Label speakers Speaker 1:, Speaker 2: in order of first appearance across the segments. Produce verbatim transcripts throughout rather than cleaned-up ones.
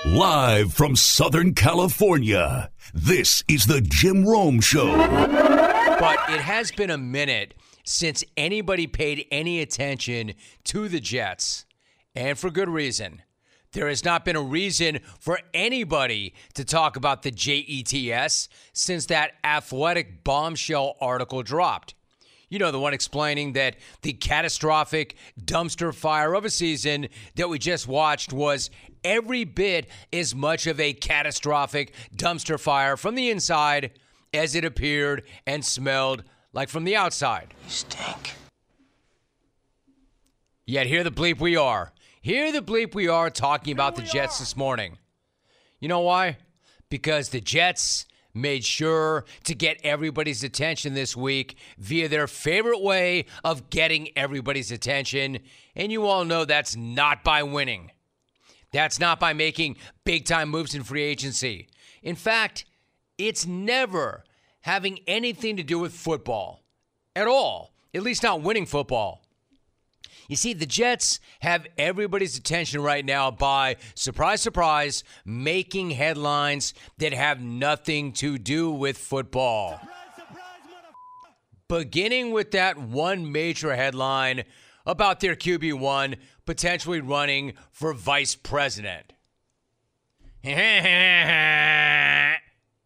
Speaker 1: Live from Southern California, this is the Jim Rome Show.
Speaker 2: But it has been a minute since anybody paid any attention to the Jets, and for good reason. There has not been a reason for anybody to talk about the Jets since that Athletic bombshell article dropped. You know, the one explaining that the catastrophic dumpster fire of a season that we just watched was every bit as much of a catastrophic dumpster fire from the inside as it appeared and smelled like from the outside.
Speaker 3: You stink.
Speaker 2: Yet here the bleep we are. Here the bleep we are talking about the Jets this morning. You know why? Because the Jets made sure to get everybody's attention this week via their favorite way of getting everybody's attention. And you all know that's not by winning. That's not by making big-time moves in free agency. In fact, it's never having anything to do with football at all, at least not winning football. You see, the Jets have everybody's attention right now by, surprise, surprise, making headlines that have nothing to do with football. Surprise, surprise, Beginning with that one major headline about their Q B one potentially running for vice president. I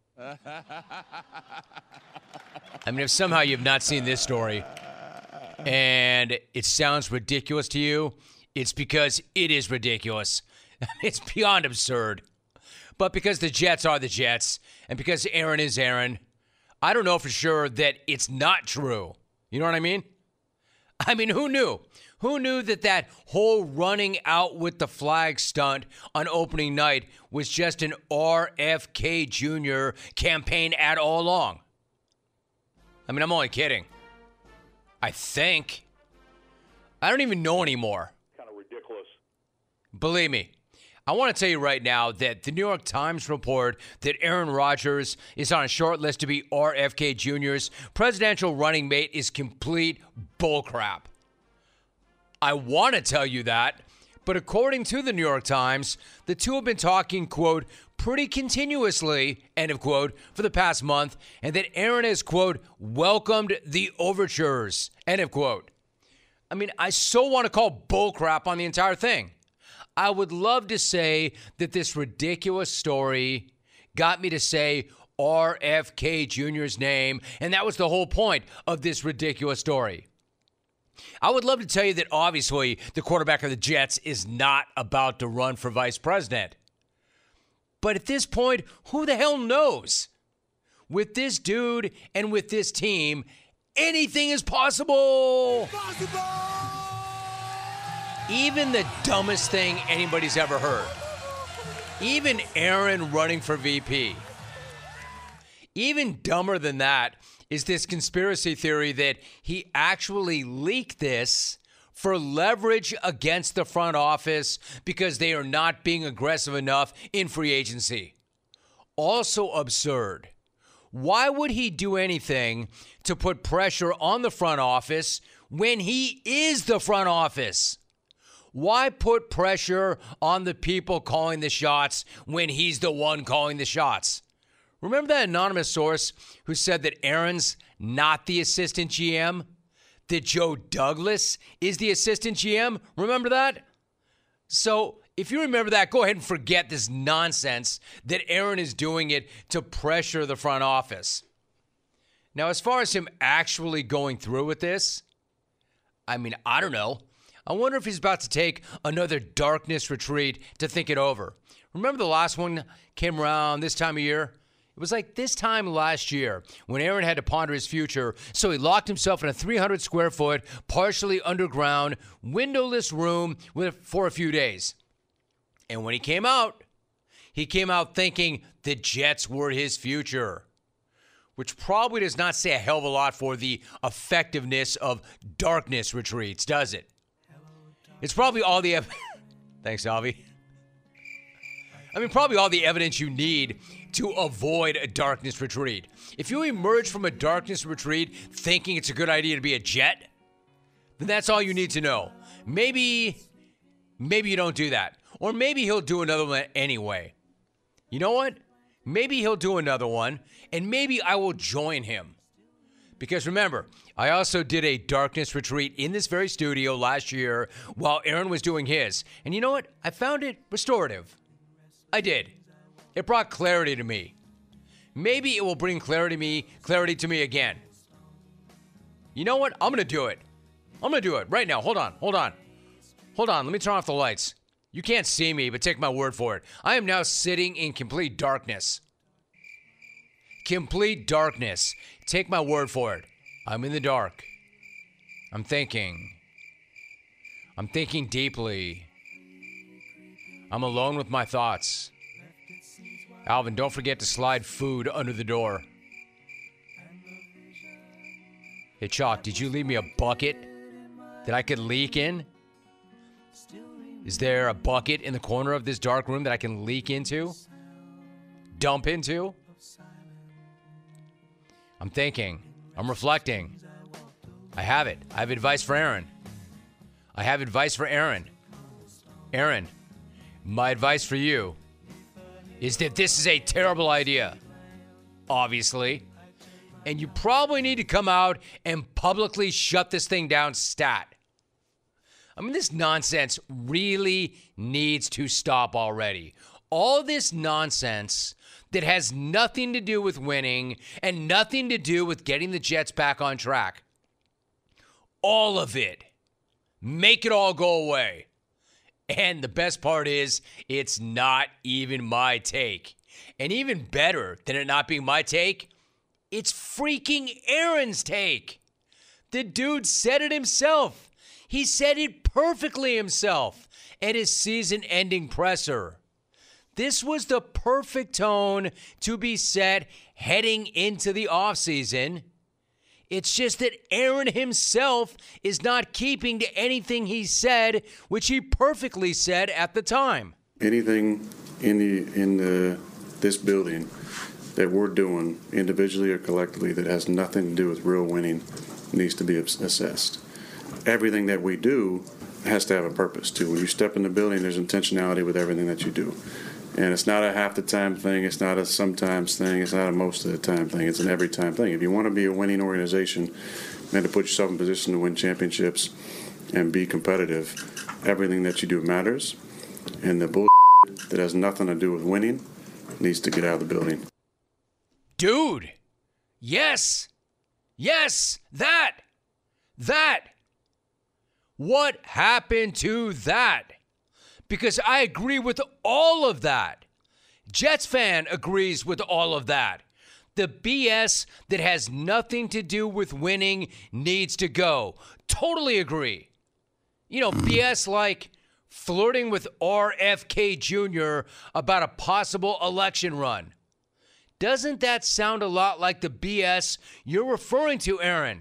Speaker 2: mean, if somehow you've not seen this story and it sounds ridiculous to you, it's because it is ridiculous. It's beyond absurd. But because the Jets are the Jets, and because Aaron is Aaron, I don't know for sure that it's not true. You know what I mean? I mean, who knew? Who knew that that whole running out with the flag stunt on opening night was just an R F K Junior campaign ad all along? I mean, I'm only kidding. I think. I don't even know anymore.
Speaker 4: Kind of ridiculous.
Speaker 2: Believe me, I want to tell you right now that the New York Times report that Aaron Rodgers is on a short list to be R F K Junior's presidential running mate is complete bullcrap. I want to tell you that, but according to the New York Times, the two have been talking, quote, pretty continuously, end of quote, for the past month, and that Aaron has, quote, welcomed the overtures, end of quote. I mean, I so want to call bullcrap on the entire thing. I would love to say that this ridiculous story got me to say R F K Junior's name, and that was the whole point of this ridiculous story. I would love to tell you that obviously the quarterback of the Jets is not about to run for vice president. But at this point, who the hell knows? With this dude and with this team, anything is possible. Possible! Even the dumbest thing anybody's ever heard. Even Aaron running for V P. Even dumber than that is this conspiracy theory that he actually leaked this for leverage against the front office because they are not being aggressive enough in free agency. Also absurd. Why would he do anything to put pressure on the front office when he is the front office? Why put pressure on the people calling the shots when he's the one calling the shots? Remember that anonymous source who said that Aaron's not the assistant G M? That Joe Douglas is the assistant G M? Remember that? So if you remember that, go ahead and forget this nonsense that Aaron is doing it to pressure the front office. Now, as far as him actually going through with this, I mean, I don't know. I wonder if he's about to take another darkness retreat to think it over. Remember the last one came around this time of year? It was like this time last year when Aaron had to ponder his future, so he locked himself in a three hundred square foot, partially underground, windowless room for a few days. And when he came out, he came out thinking the Jets were his future, which probably does not say a hell of a lot for the effectiveness of darkness retreats, does it? It's probably all the ev- Thanks, Avi. I mean, probably all the evidence you need to avoid a darkness retreat. If you emerge from a darkness retreat thinking it's a good idea to be a Jet, then that's all you need to know. Maybe, maybe you don't do that. Or maybe he'll do another one anyway. You know what? Maybe he'll do another one, and maybe I will join him. Because remember, I also did a darkness retreat in this very studio last year while Aaron was doing his. And you know what? I found it restorative. I did. It brought clarity to me. Maybe it will bring clarity to me, clarity to me again. You know what? I'm going to do it. I'm going to do it right now. Hold on. Hold on. Hold on. Let me turn off the lights. You can't see me, but take my word for it. I am now sitting in complete darkness. Complete darkness. Take my word for it. I'm in the dark. I'm thinking. I'm thinking deeply. I'm alone with my thoughts. Alvin, don't forget to slide food under the door. Hey, Chalk, did you leave me a bucket that I could leak in? Is there a bucket in the corner of this dark room that I can leak into? Dump into? I'm thinking. I'm reflecting. I have it. I have advice for Aaron. I have advice for Aaron. Aaron, my advice for you is that this is a terrible idea, obviously. And you probably need to come out and publicly shut this thing down stat. I mean, this nonsense really needs to stop already. All this nonsense that has nothing to do with winning and nothing to do with getting the Jets back on track. All of it. Make it all go away. And the best part is, it's not even my take. And even better than it not being my take, it's freaking Aaron's take. The dude said it himself. He said it perfectly himself at his season-ending presser. This was the perfect tone to be set heading into the offseason. It's just that Aaron himself is not keeping to anything he said, which he perfectly said at the time.
Speaker 3: Anything in the in the this building that we're doing individually or collectively that has nothing to do with real winning needs to be assessed. Everything that we do has to have a purpose too. When you step in the building, there's intentionality with everything that you do. And it's not a half the time thing. It's not a sometimes thing. It's not a most of the time thing. It's an every time thing. If you want to be a winning organization and to put yourself in position to win championships and be competitive, everything that you do matters. And the bull that has nothing to do with winning needs to get out of the building.
Speaker 2: Dude, yes, yes, that, that. What happened to that? Because I agree with all of that. Jets fan agrees with all of that. The B S that has nothing to do with winning needs to go. Totally agree. You know, B S like flirting with R F K Junior about a possible election run. Doesn't that sound a lot like the B S you're referring to, Aaron?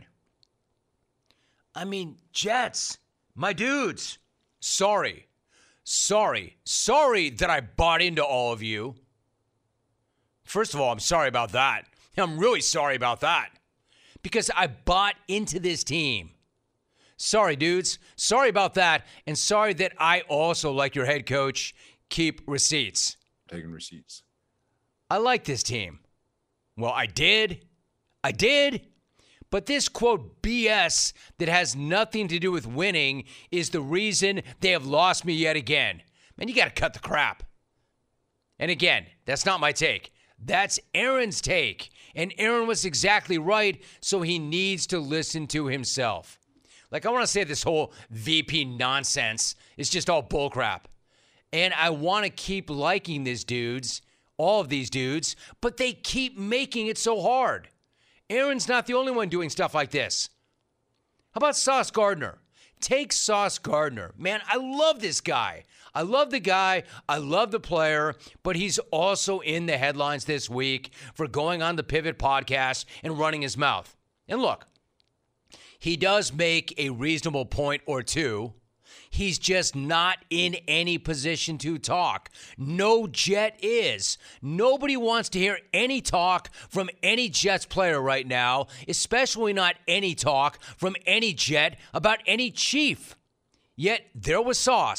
Speaker 2: I mean, Jets, my dudes, sorry. Sorry. Sorry that I bought into all of you. First of all, I'm sorry about that. I'm really sorry about that. Because I bought into this team. Sorry, dudes. Sorry about that. And sorry that I also, like your head coach, keep receipts.
Speaker 4: Taking receipts.
Speaker 2: I like this team. Well, I did. I did. But this, quote, B S that has nothing to do with winning is the reason they have lost me yet again. Man, you got to cut the crap. And again, that's not my take. That's Aaron's take. And Aaron was exactly right, so he needs to listen to himself. Like, I want to say this whole V P nonsense is just all bullcrap. And I want to keep liking these dudes, all of these dudes, but they keep making it so hard. Aaron's not the only one doing stuff like this. How about Sauce Gardner? Take Sauce Gardner. Man, I love this guy. I love the guy. I love the player, but he's also in the headlines this week for going on the Pivot podcast and running his mouth. And look, he does make a reasonable point or two. He's just not in any position to talk. No Jet is. Nobody wants to hear any talk from any Jets player right now, especially not any talk from any Jet about any Chief. Yet there was Sauce.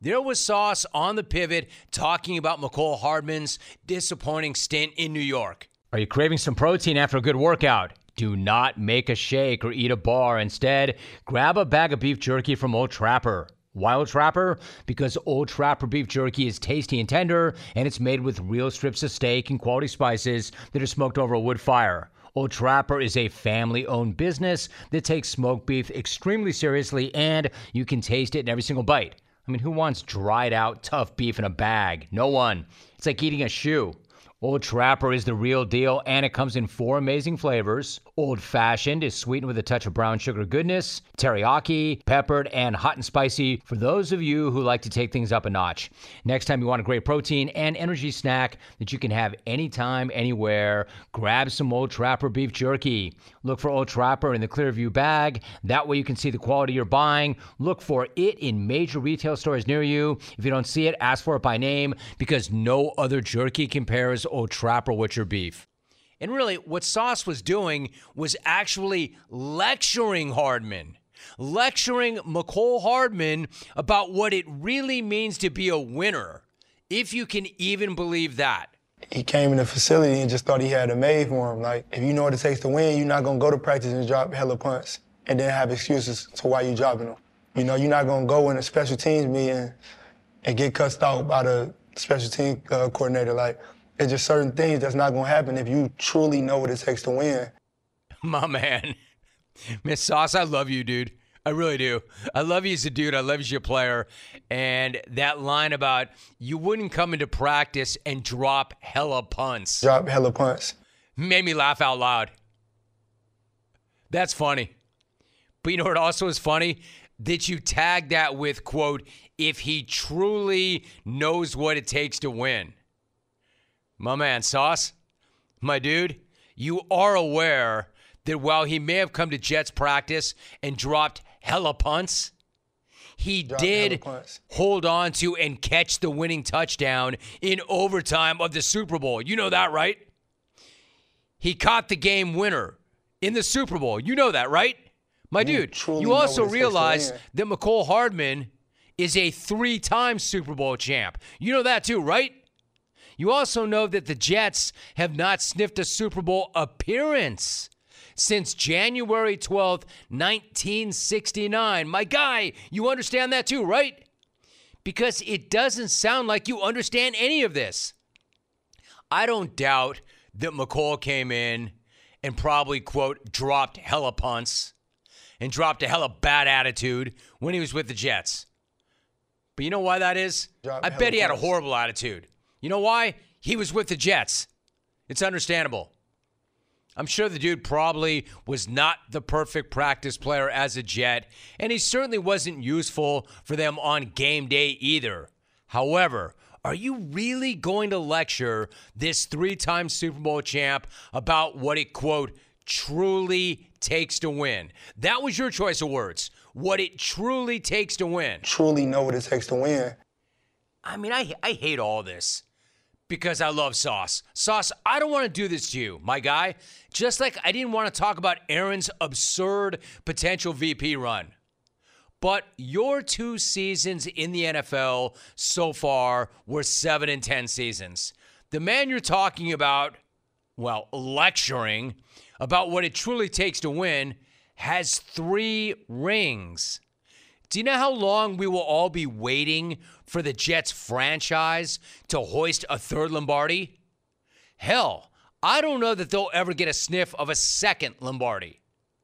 Speaker 2: There was Sauce on the pivot talking about Mecole Hardman's disappointing stint in New York. Are you craving some protein after a good workout? Do not make a shake or eat a bar. Instead, grab a bag of beef jerky from Old Trapper. Why Old Trapper? Because Old Trapper beef jerky is tasty and tender, and it's made with real strips of steak and quality spices that are smoked over a wood fire. Old Trapper is a family-owned business that takes smoked beef extremely seriously, and you can taste it in every single bite. I mean, who wants dried out, tough beef in a bag? No one. It's like eating a shoe. Old Trapper is the real deal, and it comes in four amazing flavors. Old Fashioned is sweetened with a touch of brown sugar goodness, teriyaki, peppered, and hot and spicy for those of you who like to take things up a notch. Next time you want a great protein and energy snack that you can have anytime, anywhere, grab some Old Trapper beef jerky. Look for Old Trapper in the Clearview bag. That way you can see the quality you're buying. Look for it in major retail stores near you. If you don't see it, ask for it by name, because no other jerky compares Old Trapper with your beef. And really, what Sauce was doing was actually lecturing Hardman, lecturing Mecole Hardman about what it really means to be a winner, if you can even believe that.
Speaker 4: He came in the facility and just thought he had it made for him. Like, if you know what it takes to win, you're not going to go to practice and drop hella punts and then have excuses to why you dropping them. You know, you're not going to go in a special teams meeting and get cussed out by the special team uh, coordinator. Like, it's just certain things that's not going to happen if you truly know what it takes to win.
Speaker 2: My man. Miss Sauce, I love you, dude. I really do. I love you as a dude. I love you as a player. And that line about you wouldn't come into practice and drop hella punts.
Speaker 4: Drop hella punts.
Speaker 2: Made me laugh out loud. That's funny. But you know what also is funny? That you tag that with, quote, if he truly knows what it takes to win. My man, Sauce, my dude, you are aware that while he may have come to Jets practice and dropped hella punts, he
Speaker 4: Drop
Speaker 2: did
Speaker 4: punts.
Speaker 2: hold on to and catch the winning touchdown in overtime of the Super Bowl. You know that, right? He caught the game winner in the Super Bowl. You know that, right? My
Speaker 4: You
Speaker 2: dude,
Speaker 4: truly
Speaker 2: you
Speaker 4: know
Speaker 2: also
Speaker 4: what it takes to
Speaker 2: realize
Speaker 4: win.
Speaker 2: that Mecole Hardman is a three-time Super Bowl champ. You know that too, right? You also know that the Jets have not sniffed a Super Bowl appearance since January twelfth, nineteen sixty-nine. My guy, you understand that too, right? Because it doesn't sound like you understand any of this. I don't doubt that Mecole came in and probably, quote, dropped hella punts and dropped a hella bad attitude when he was with the Jets. But you know why that is?
Speaker 4: Drop
Speaker 2: I
Speaker 4: hella
Speaker 2: bet he had a
Speaker 4: punts.
Speaker 2: horrible attitude. You know why? He was with the Jets. It's understandable. I'm sure the dude probably was not the perfect practice player as a Jet, and he certainly wasn't useful for them on game day either. However, are you really going to lecture this three-time Super Bowl champ about what it, quote, truly takes to win? That was your choice of words. What it truly takes to win.
Speaker 4: Truly know what it takes to win.
Speaker 2: I mean, I I hate all this because I love Sauce. Sauce, I don't want to do this to you, my guy. Just like I didn't want to talk about Aaron's absurd potential V P run. But your two seasons in the N F L so far were seven and ten seasons. The man you're talking about, well, lecturing about what it truly takes to win, has three rings. Do you know how long we will all be waiting for the Jets franchise to hoist a third Lombardi? Hell, I don't know that they'll ever get a sniff of a second Lombardi.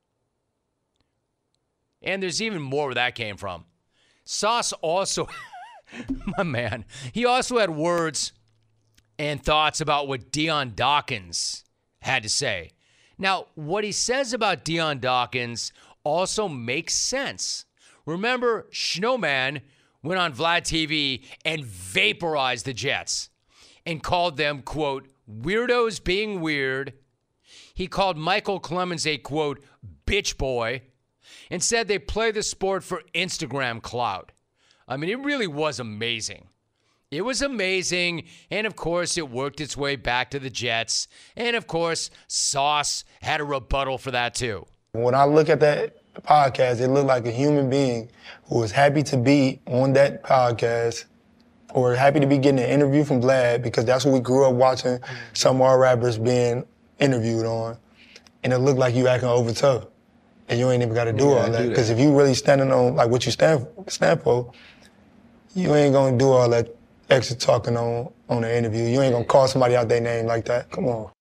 Speaker 2: And there's even more where that came from. Sauce also, my man, he also had words and thoughts about what Dion Dawkins had to say. Now, what he says about Dion Dawkins also makes sense. Remember, Snowman went on Vlad T V and vaporized the Jets and called them, quote, weirdos being weird. He called Michael Clemens a, quote, bitch boy, and said they play the sport for Instagram clout. I mean, it really was amazing. It was amazing, and of course, it worked its way back to the Jets. And of course, Sauce had a rebuttal for that too.
Speaker 4: When I look at that podcast, it looked like a human being who was happy to be on that podcast or happy to be getting an interview from Vlad because that's what we grew up watching some of our rappers being interviewed on. And it looked like you acting over tough. And you ain't even got to do yeah, all that. Because if you really standing on like what you stand, stand for, you ain't going to do all that extra talking on, on the interview. You ain't going to call somebody out their name like that. Come on.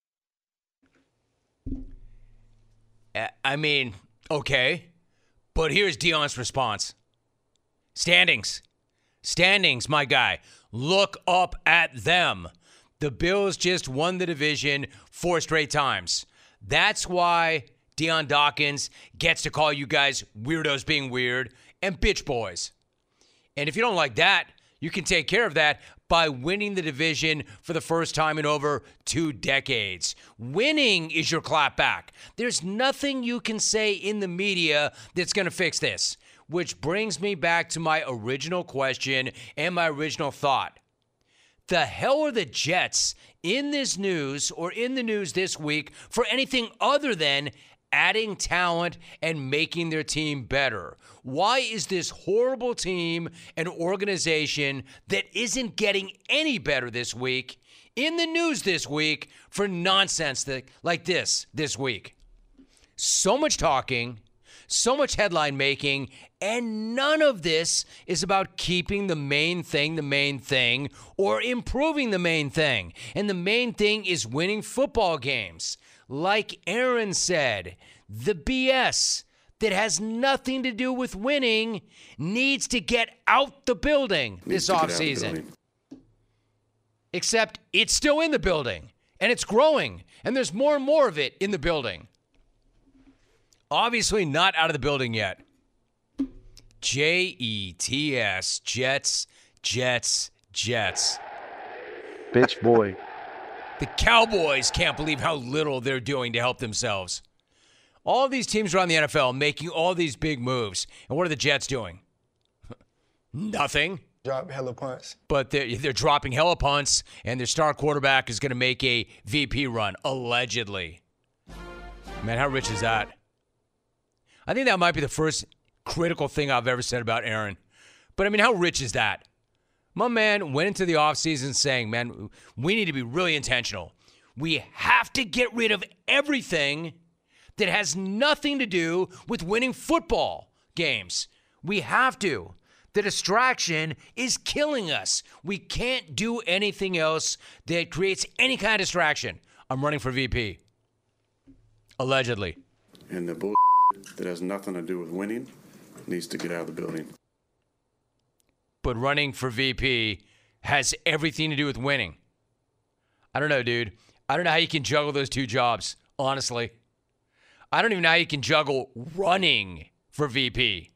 Speaker 2: I mean, okay. But here's Deion's response. Standings. Standings, my guy. Look up at them. The Bills just won the division four straight times. That's why Deion Dawkins gets to call you guys weirdos being weird and bitch boys. And if you don't like that, you can take care of that by winning the division for the first time in over two decades. Winning is your clapback. There's nothing you can say in the media that's going to fix this. Which brings me back to my original question and my original thought. The hell are the Jets in this news or in the news this week for anything other than adding talent and making their team better? Why is this horrible team an organization that isn't getting any better this week in the news this week for nonsense that, like this this week? So much talking, so much headline making, and none of this is about keeping the main thing the main thing or improving the main thing. And the main thing is winning football games. Like Aaron said, the B S that has nothing to do with winning needs to get out the building this offseason. Except it's still in the building, and it's growing, and there's more and more of it in the building. Obviously not out of the building yet. J E T S, Jets, Jets, Jets.
Speaker 5: Bitch boy.
Speaker 2: The Cowboys can't believe how little they're doing to help themselves. All of these teams around the N F L making all these big moves. And what are the Jets doing? Nothing.
Speaker 4: Drop hella punts.
Speaker 2: But they're, they're dropping hella punts, and their star quarterback is going to make a V P run, allegedly. Man, how rich is that? I think that might be the first critical thing I've ever said about Aaron. But, I mean, how rich is that? My man went into the offseason saying, man, we need to be really intentional. We have to get rid of everything that has nothing to do with winning football games. We have to. The distraction is killing us. We can't do anything else that creates any kind of distraction. I'm running for V P. Allegedly.
Speaker 3: And the bull that has nothing to do with winning needs to get out of the building.
Speaker 2: But running for V P has everything to do with winning. I don't know, dude. I don't know how you can juggle those two jobs, honestly. I don't even know how you can juggle running for V P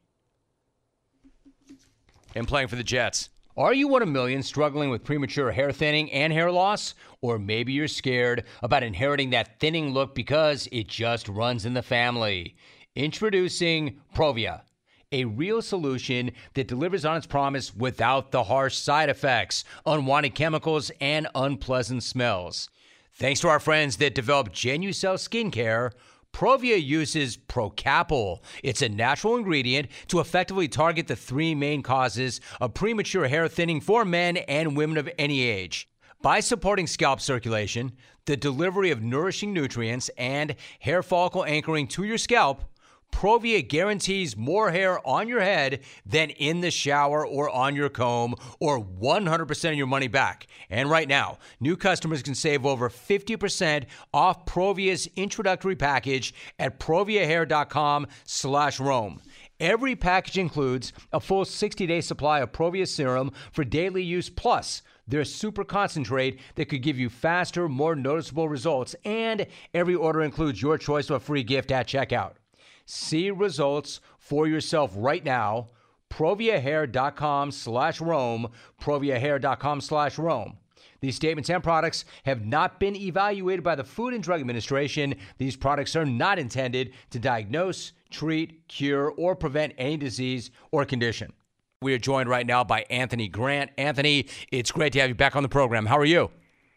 Speaker 2: and playing for the Jets. Are you one of millions struggling with premature hair thinning and hair loss? Or maybe you're scared about inheriting that thinning look because it just runs in the family. Introducing Provia, a real solution that delivers on its promise without the harsh side effects, unwanted chemicals, and unpleasant smells. Thanks to our friends that developed Genucel Skincare, Provia uses Procapil. It's a natural ingredient to effectively target the three main causes of premature hair thinning for men and women of any age. By supporting scalp circulation, the delivery of nourishing nutrients, and hair follicle anchoring to your scalp, Provia guarantees more hair on your head than in the shower or on your comb, or one hundred percent of your money back. And right now, new customers can save over fifty percent off Provia's introductory package at proviahair.com slash Rome. Every package includes a full sixty-day supply of Provia serum for daily use, plus their super concentrate that could give you faster, more noticeable results. And every order includes your choice of a free gift at checkout. See results for yourself right now. Proviahair.com slash Rome. Proviahair.com slash Rome. These statements and products have not been evaluated by the Food and Drug Administration. These products are not intended to diagnose, treat, cure, or prevent any disease or condition. We are joined right now by Anthony Grant. Anthony, it's great to have you back on the program. How are you?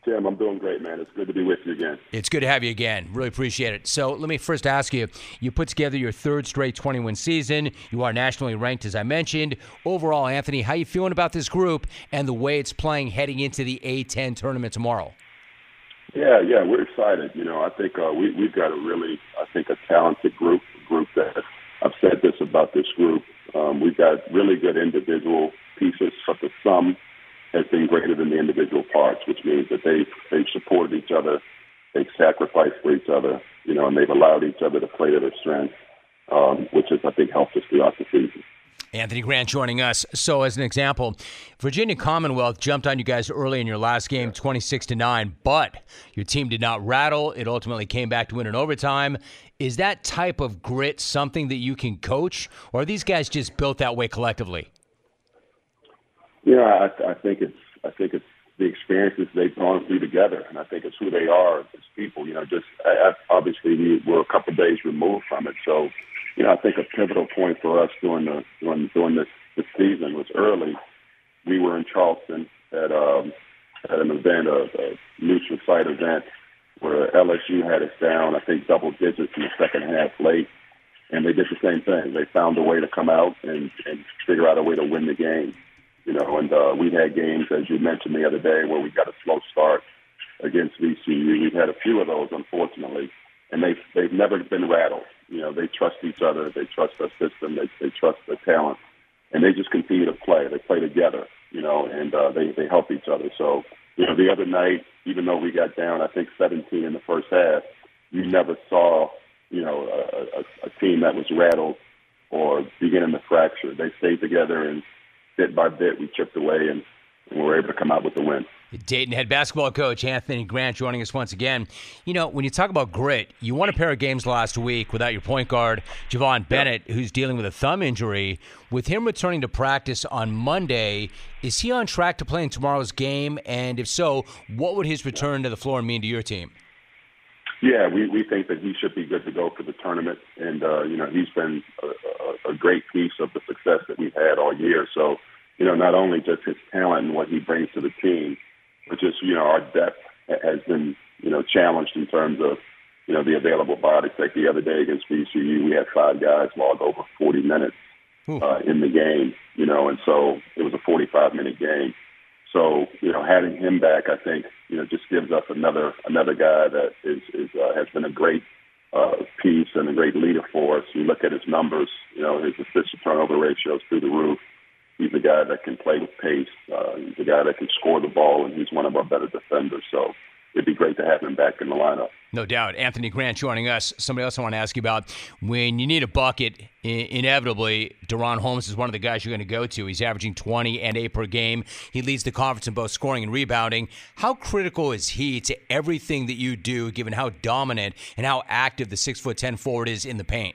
Speaker 6: Tim, I'm doing great, man. It's good to be with you again.
Speaker 2: It's good to have you again. Really appreciate it. So let me first ask you, you put together your third straight twenty-win season. You are nationally ranked, as I mentioned. Overall, Anthony, how you feeling about this group and the way it's playing heading into the A ten tournament tomorrow?
Speaker 6: Yeah, yeah, we're excited. You know, I think uh, we, we've got a really, I think, a talented group, a group that, I've said this about this group, um, we've got really good individual pieces, but the sum has been greater than the individual parts, which means that they've, they've supported each other, they've sacrificed for each other, you know, and they've allowed each other to play to their strengths, um, which has, I think, helped us throughout the season.
Speaker 2: Anthony Grant joining us. So, as an example, Virginia Commonwealth jumped on you guys early in your last game, twenty-six to nine, but your team did not rattle. It ultimately came back to win in overtime. Is that type of grit something that you can coach, or are these guys just built that way collectively?
Speaker 6: Yeah, I, I think it's I think it's the experiences they've gone through together, and I think it's who they are as people. You know, just I, obviously we, we're a couple of days removed from it, so you know I think a pivotal point for us during the during, during this, this season was early. We were in Charleston at um, at an event, a, a neutral site event, where L S U had us down, I think, double digits in the second half late, and they did the same thing. They found a way to come out and, and figure out a way to win the game. You know, and uh, we had games, as you mentioned the other day, where we got a slow start against V C U. We've had a few of those, unfortunately, and they've, they've never been rattled. You know, they trust each other. They trust our system. They, they trust their talent. And they just continue to play. They play together, you know, and uh, they, they help each other. So, you know, the other night, even though we got down, I think, seventeen in the first half, you never saw, you know, a, a, a team that was rattled or beginning to fracture. They stayed together, and bit by bit, we chipped away, and, and we were able to come out with the win.
Speaker 2: Dayton head basketball coach Anthony Grant joining us once again. You know, when you talk about grit, you won a pair of games last week without your point guard, Javon Bennett, who's dealing with a thumb injury. With him returning to practice on Monday, is he on track to play in tomorrow's game? And if so, what would his return to the floor mean to your team?
Speaker 6: Yeah, we, we think that he should be good to go for the tournament. And, uh, you know, he's been a, a, a great piece of the success that we've had all year. So, you know, not only just his talent and what he brings to the team, but just, you know, our depth has been, you know, challenged in terms of, you know, the available bodies. Like the other day against V C U, we had five guys log over forty minutes uh, in the game, you know, and so it was a forty-five minute game. So, you know, having him back, I think, you know, just gives us another another guy that is, is uh, has been a great uh, piece and a great leader for us. You look at his numbers, you know, his assist to turnover ratio is through the roof. He's a guy that can play with pace. Uh, he's a guy that can score the ball, and he's one of our better defenders. So it'd be great to have him back in the lineup.
Speaker 2: No doubt. Anthony Grant joining us. Somebody else I want to ask you about. When you need a bucket, inevitably, Deron Holmes is one of the guys you're going to go to. He's averaging twenty and eight per game. He leads the conference in both scoring and rebounding. How critical is he to everything that you do, given how dominant and how active the six foot ten forward is in the paint?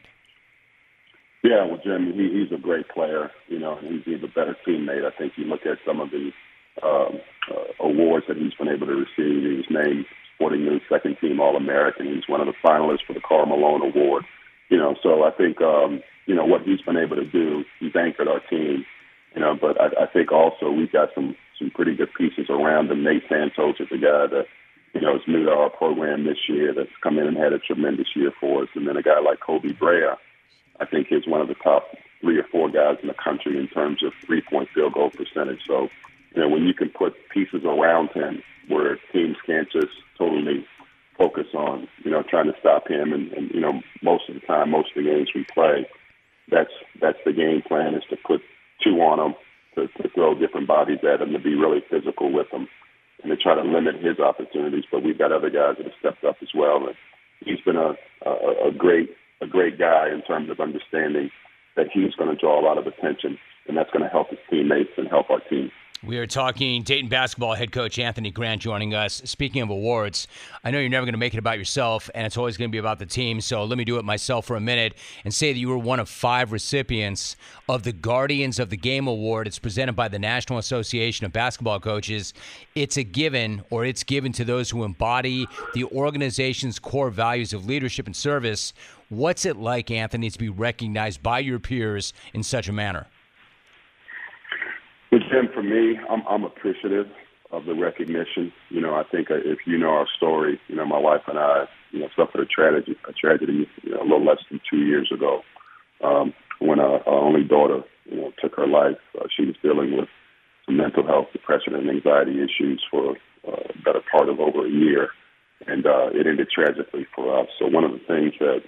Speaker 6: Yeah, well, Jim, he, he's a great player, you know, and he's, he's a better teammate. I think you look at some of the um, uh, awards that he's been able to receive. He was named Sporting News Second Team All-American. He's one of the finalists for the Karl Malone Award. You know, so I think, um, you know, what he's been able to do, he's anchored our team, you know, but I, I think also we've got some, some pretty good pieces around him. Nate Santos is a guy that, you know, is new to our program this year that's come in and had a tremendous year for us. And then a guy like Kobe Brea, I think, is one of the top three or four guys in the country in terms of three-point field goal percentage. So, you know, when you can put pieces around him where teams can't just totally focus on, you know, trying to stop him, and, and you know, most of the time, most of the games we play, that's that's the game plan, is to put two on him, to, to throw different bodies at him, to be really physical with him, and to try to limit his opportunities. But we've got other guys that have stepped up as well, and he's been a, a, a great a great guy in terms of understanding that he's going to draw a lot of attention, and that's going to help his teammates and help our team.
Speaker 2: We are talking Dayton basketball head coach Anthony Grant joining us. Speaking of awards, I know you're never going to make it about yourself, and it's always going to be about the team, so let me do it myself for a minute and say that you were one of five recipients of the Guardians of the Game Award. It's presented by the National Association of Basketball Coaches. It's a given, or it's given to those who embody the organization's core values of leadership and service. What's it like, Anthony, to be recognized by your peers in such a manner?
Speaker 6: Well, Jim, for me, I'm, I'm appreciative of the recognition. You know, I think if you know our story, you know, my wife and I, you know, suffered a tragedy, a tragedy, you know, a little less than two years ago, um, when our, our only daughter, you know, took her life. Uh, she was dealing with some mental health, depression, and anxiety issues for uh, a better part of over a year, and uh, it ended tragically for us. So one of the things that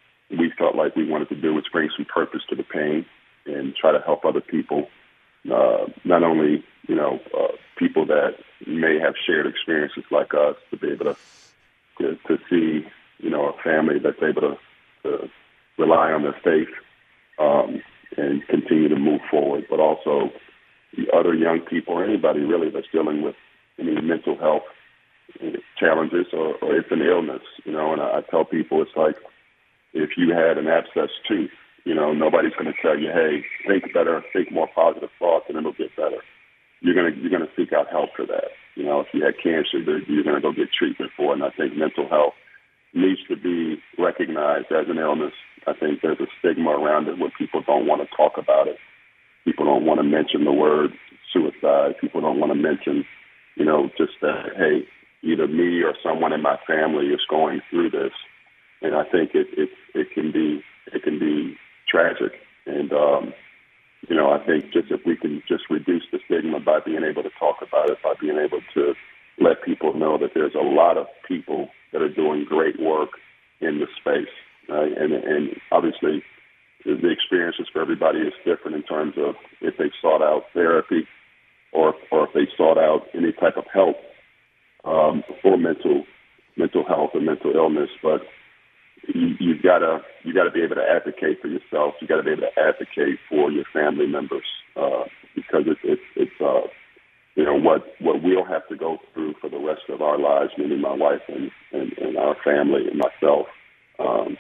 Speaker 6: we felt like we wanted to do was bring some purpose to the pain and try to help other people, uh, not only, you know, uh, people that may have shared experiences like us, to be able to to, to see, you know, a family that's able to, to rely on their faith um, and continue to move forward, but also the other young people or anybody really that's dealing with any mental health challenges or, or it's an illness, you know, and I, I tell people it's like if you had an abscessed tooth, you know, nobody's going to tell you, hey, think better, think more positive thoughts, and it'll get better. You're going to you're going to seek out help for that. You know, if you had cancer, you're going to go get treatment for it. And I think mental health needs to be recognized as an illness. I think there's a stigma around it where people don't want to talk about it. People don't want to mention the word suicide. People don't want to mention, you know, just that, hey, either me or someone in my family is going through this. And I think it it, it can be it can be tragic. And um, you know, I think just if we can just reduce the stigma by being able to talk about it, by being able to let people know that there's a lot of people that are doing great work in the space. Right? And, and obviously, the experiences for everybody is different in terms of if they sought out therapy or or if they sought out any type of help um, for mental mental health or mental illness. But you, you've got to you got to be able to advocate for yourself. You got to be able to advocate for your family members uh, because it's it's, it's uh, you know what what we'll have to go through for the rest of our lives, meaning my wife and, and, and our family and myself. Um,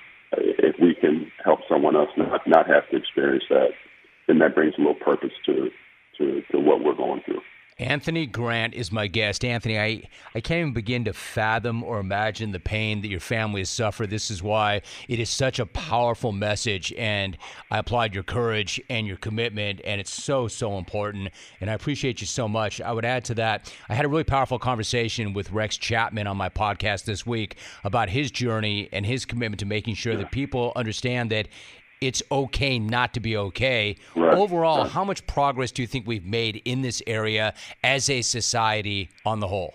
Speaker 6: if we can help someone else not not have to experience that, then that brings a little purpose to to, to what we're going through.
Speaker 2: Anthony Grant is my guest. Anthony, I, I can't even begin to fathom or imagine the pain that your family has suffered. This is why it is such a powerful message, and I applaud your courage and your commitment, and it's so, so important, and I appreciate you so much. I would add to that, I had a really powerful conversation with Rex Chapman on my podcast this week about his journey and his commitment to making sure that people understand that it's okay not to be okay.
Speaker 6: Right.
Speaker 2: Overall,
Speaker 6: Right.
Speaker 2: how much progress do you think we've made in this area as a society on the whole?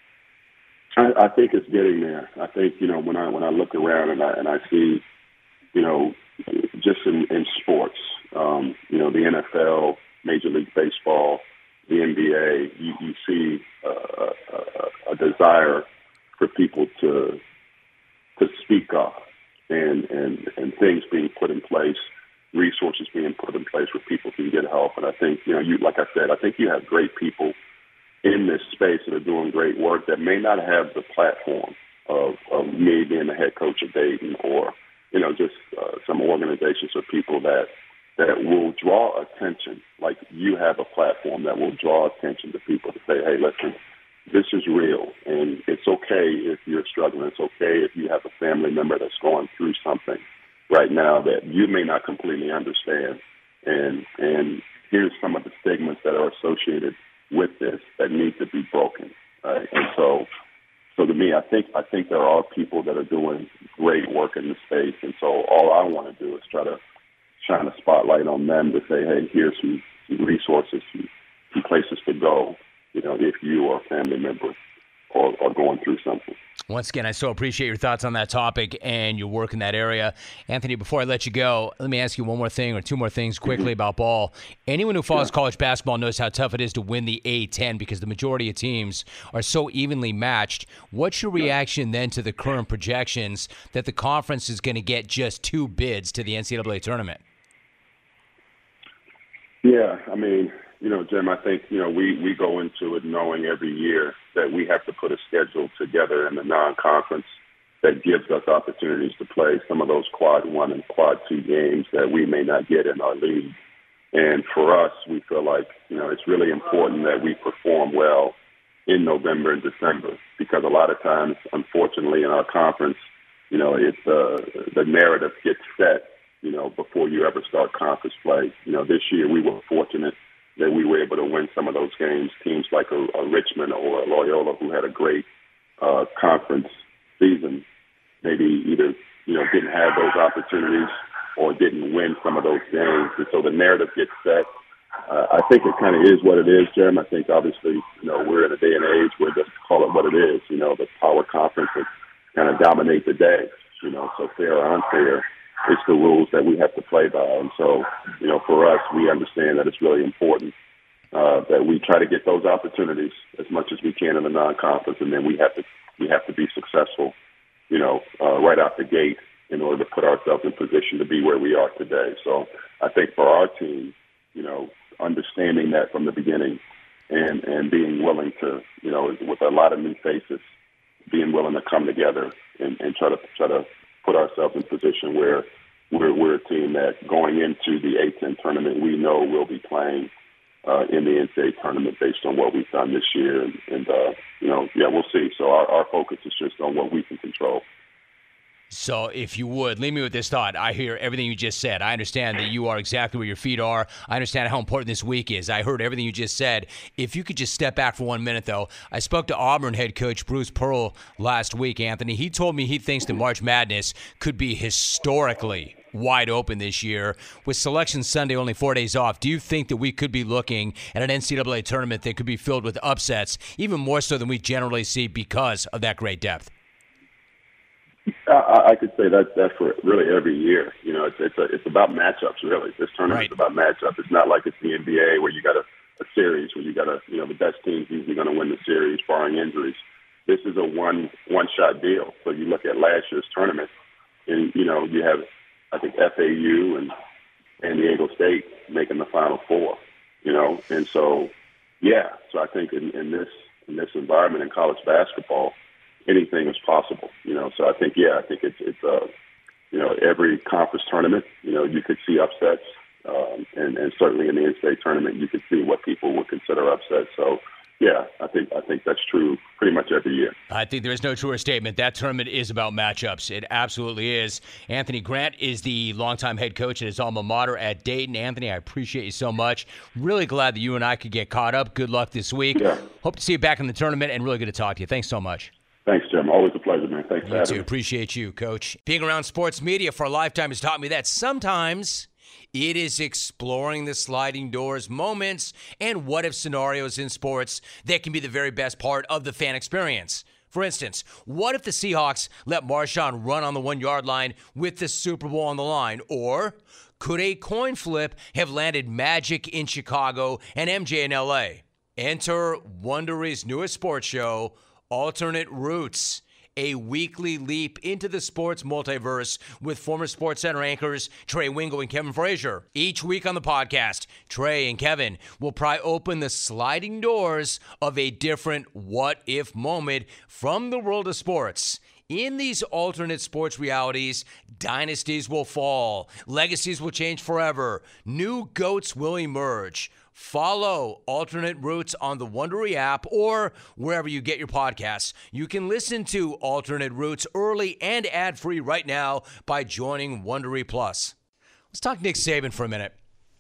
Speaker 6: I, I think it's getting there. I think, you know, when I when I look around and I and I see, you know, just in, in sports, um, you know, the N F L, Major League Baseball, the N B A, you, you see uh, a, a desire for people to to speak up. And, and, and things being put in place, resources being put in place where people can get help. And I think, you know, you like I said, I think you have great people in this space that are doing great work that may not have the platform of, of me being the head coach of Dayton or, you know, just uh, some organizations or people that that will draw attention. Like you have a platform that will draw attention to people to say, hey, listen, this is real, and it's okay if you're struggling. It's okay if you have a family member that's going through something right now that you may not completely understand. And and here's some of the stigmas that are associated with this that need to be broken. Right? And so, so to me, I think I think there are people that are doing great work in the space. And so, all I want to do is try to shine a spotlight on them to say, hey, here's some, some resources, some, some places to go. You know, if you or a family member are, are going through something.
Speaker 2: Once again, I so appreciate your thoughts on that topic and your work in that area. Anthony, before I let you go, let me ask you one more thing or two more things quickly mm-hmm. about ball. Anyone who follows yeah. college basketball knows how tough it is to win the A ten because the majority of teams are so evenly matched. What's your reaction then to the current projections that the conference is going to get just two bids to the N C double A tournament?
Speaker 6: Yeah, I mean, you know, Jim, I think, you know, we, we go into it knowing every year that we have to put a schedule together in the non-conference that gives us opportunities to play some of those quad one and quad two games that we may not get in our league. And for us, we feel like, you know, it's really important that we perform well in November and December because a lot of times, unfortunately, in our conference, you know, it's uh, the narrative gets set, you know, before you ever start conference play. You know, this year we were fortunate that we were able to win some of those games. Teams like a, a Richmond or a Loyola, who had a great uh, conference season, maybe either you know didn't have those opportunities or didn't win some of those games. And so the narrative gets set. Uh, I think it kind of is what it is, Jim. I think obviously, you know, we're in a day and age where just call it what it is. You know, the power conferences kind of dominate the day. You know, so fair or unfair, it's the rules that we have to play by. And so, you know, for us, we understand that it's really important uh, that we try to get those opportunities as much as we can in the non-conference, and then we have to we have to be successful, you know, uh, right out the gate in order to put ourselves in position to be where we are today. So I think for our team, you know, understanding that from the beginning and, and being willing to, you know, with a lot of new faces, being willing to come together and, and try to try to put ourselves in position where we're, we're a team that going into the A ten tournament, we know we'll be playing uh, in the N C double A tournament based on what we've done this year. And, and uh, you know, yeah, we'll see. So our, our focus is just on what we can control.
Speaker 2: So if you would, leave me with this thought. I hear everything you just said. I understand that you are exactly where your feet are. I understand how important this week is. I heard everything you just said. If you could just step back for one minute, though. I spoke to Auburn head coach Bruce Pearl last week, Anthony. He told me he thinks that March Madness could be historically wide open this year. With Selection Sunday only four days off, do you think that we could be looking at an N C double A tournament that could be filled with upsets, even more so than we generally see because of that great depth?
Speaker 6: I, I could say that that's for really every year. You know, it's it's, a, it's about matchups, really. This tournament
Speaker 2: Right.
Speaker 6: is about matchups. It's not like it's the N B A where you got a, a series where you got a, you know, the best team's usually going to win the series, barring injuries. This is a one one shot deal. So you look at last year's tournament, and you know you have, I think F A U and San Diego State making the Final Four. You know, and so yeah. So I think in, in this in this environment in college basketball, anything is possible, you know. So I think, yeah, I think it's, it's uh, you know, every conference tournament, you know, you could see upsets. Um, and, and certainly in the N C double A tournament, you could see what people would consider upsets. So, yeah, I think I think that's true pretty much every year.
Speaker 2: I think there is no truer statement. That tournament is about matchups. It absolutely is. Anthony Grant is the longtime head coach at his alma mater at Dayton. Anthony, I appreciate you so much. Really glad that you and I could get caught up. Good luck this week.
Speaker 6: Yeah.
Speaker 2: Hope to see you back in the tournament, and really good to talk to you. Thanks so much.
Speaker 6: Thanks, Jim. Always a pleasure, man. Thanks for
Speaker 2: You
Speaker 6: having
Speaker 2: too.
Speaker 6: me.
Speaker 2: Appreciate you, Coach. Being around sports media for a lifetime has taught me that sometimes it is exploring the sliding doors moments and what-if scenarios in sports that can be the very best part of the fan experience. For instance, what if the Seahawks let Marshawn run on the one-yard line with the Super Bowl on the line? Or could a coin flip have landed Magic in Chicago and M J in L A? Enter Wondery's newest sports show, Alternate Routes, a weekly leap into the sports multiverse with former SportsCenter anchors Trey Wingo and Kevin Frazier. Each week on the podcast, Trey and Kevin will pry open the sliding doors of a different what-if moment from the world of sports. In these alternate sports realities, dynasties will fall, legacies will change forever, new GOATs will emerge. Follow Alternate Routes on the Wondery app or wherever you get your podcasts. You can listen to Alternate Routes early and ad-free right now by joining Wondery Plus. Let's talk Nick Saban for a minute.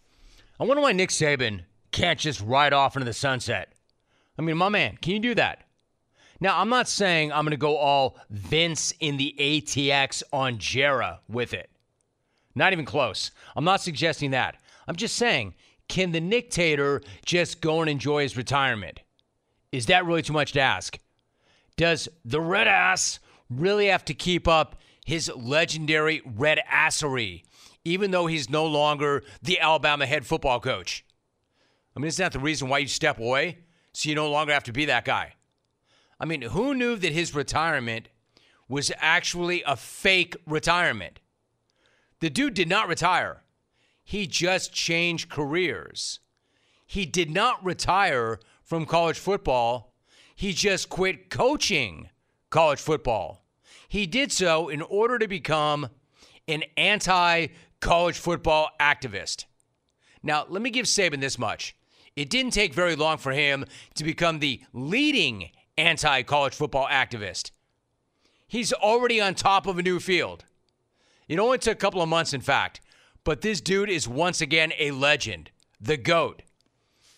Speaker 2: I wonder why Nick Saban can't just ride off into the sunset. I mean, my man, can you do that? Now, I'm not saying I'm going to go all Vince in the A T X on Jarrah with it. Not even close. I'm not suggesting that. I'm just saying, can the Nick-tator just go and enjoy his retirement? Is that really too much to ask? Does the red ass really have to keep up his legendary red assery, even though he's no longer the Alabama head football coach? I mean, isn't that the reason why you step away? So you no longer have to be that guy. I mean, who knew that his retirement was actually a fake retirement? The dude did not retire. He just changed careers. He did not retire from college football. He just quit coaching college football. He did so in order to become an anti-college football activist. Now, let me give Saban this much. It didn't take very long for him to become the leading anti-college football activist. He's already on top of a new field. It only took a couple of months, in fact. But this dude is once again a legend, the GOAT.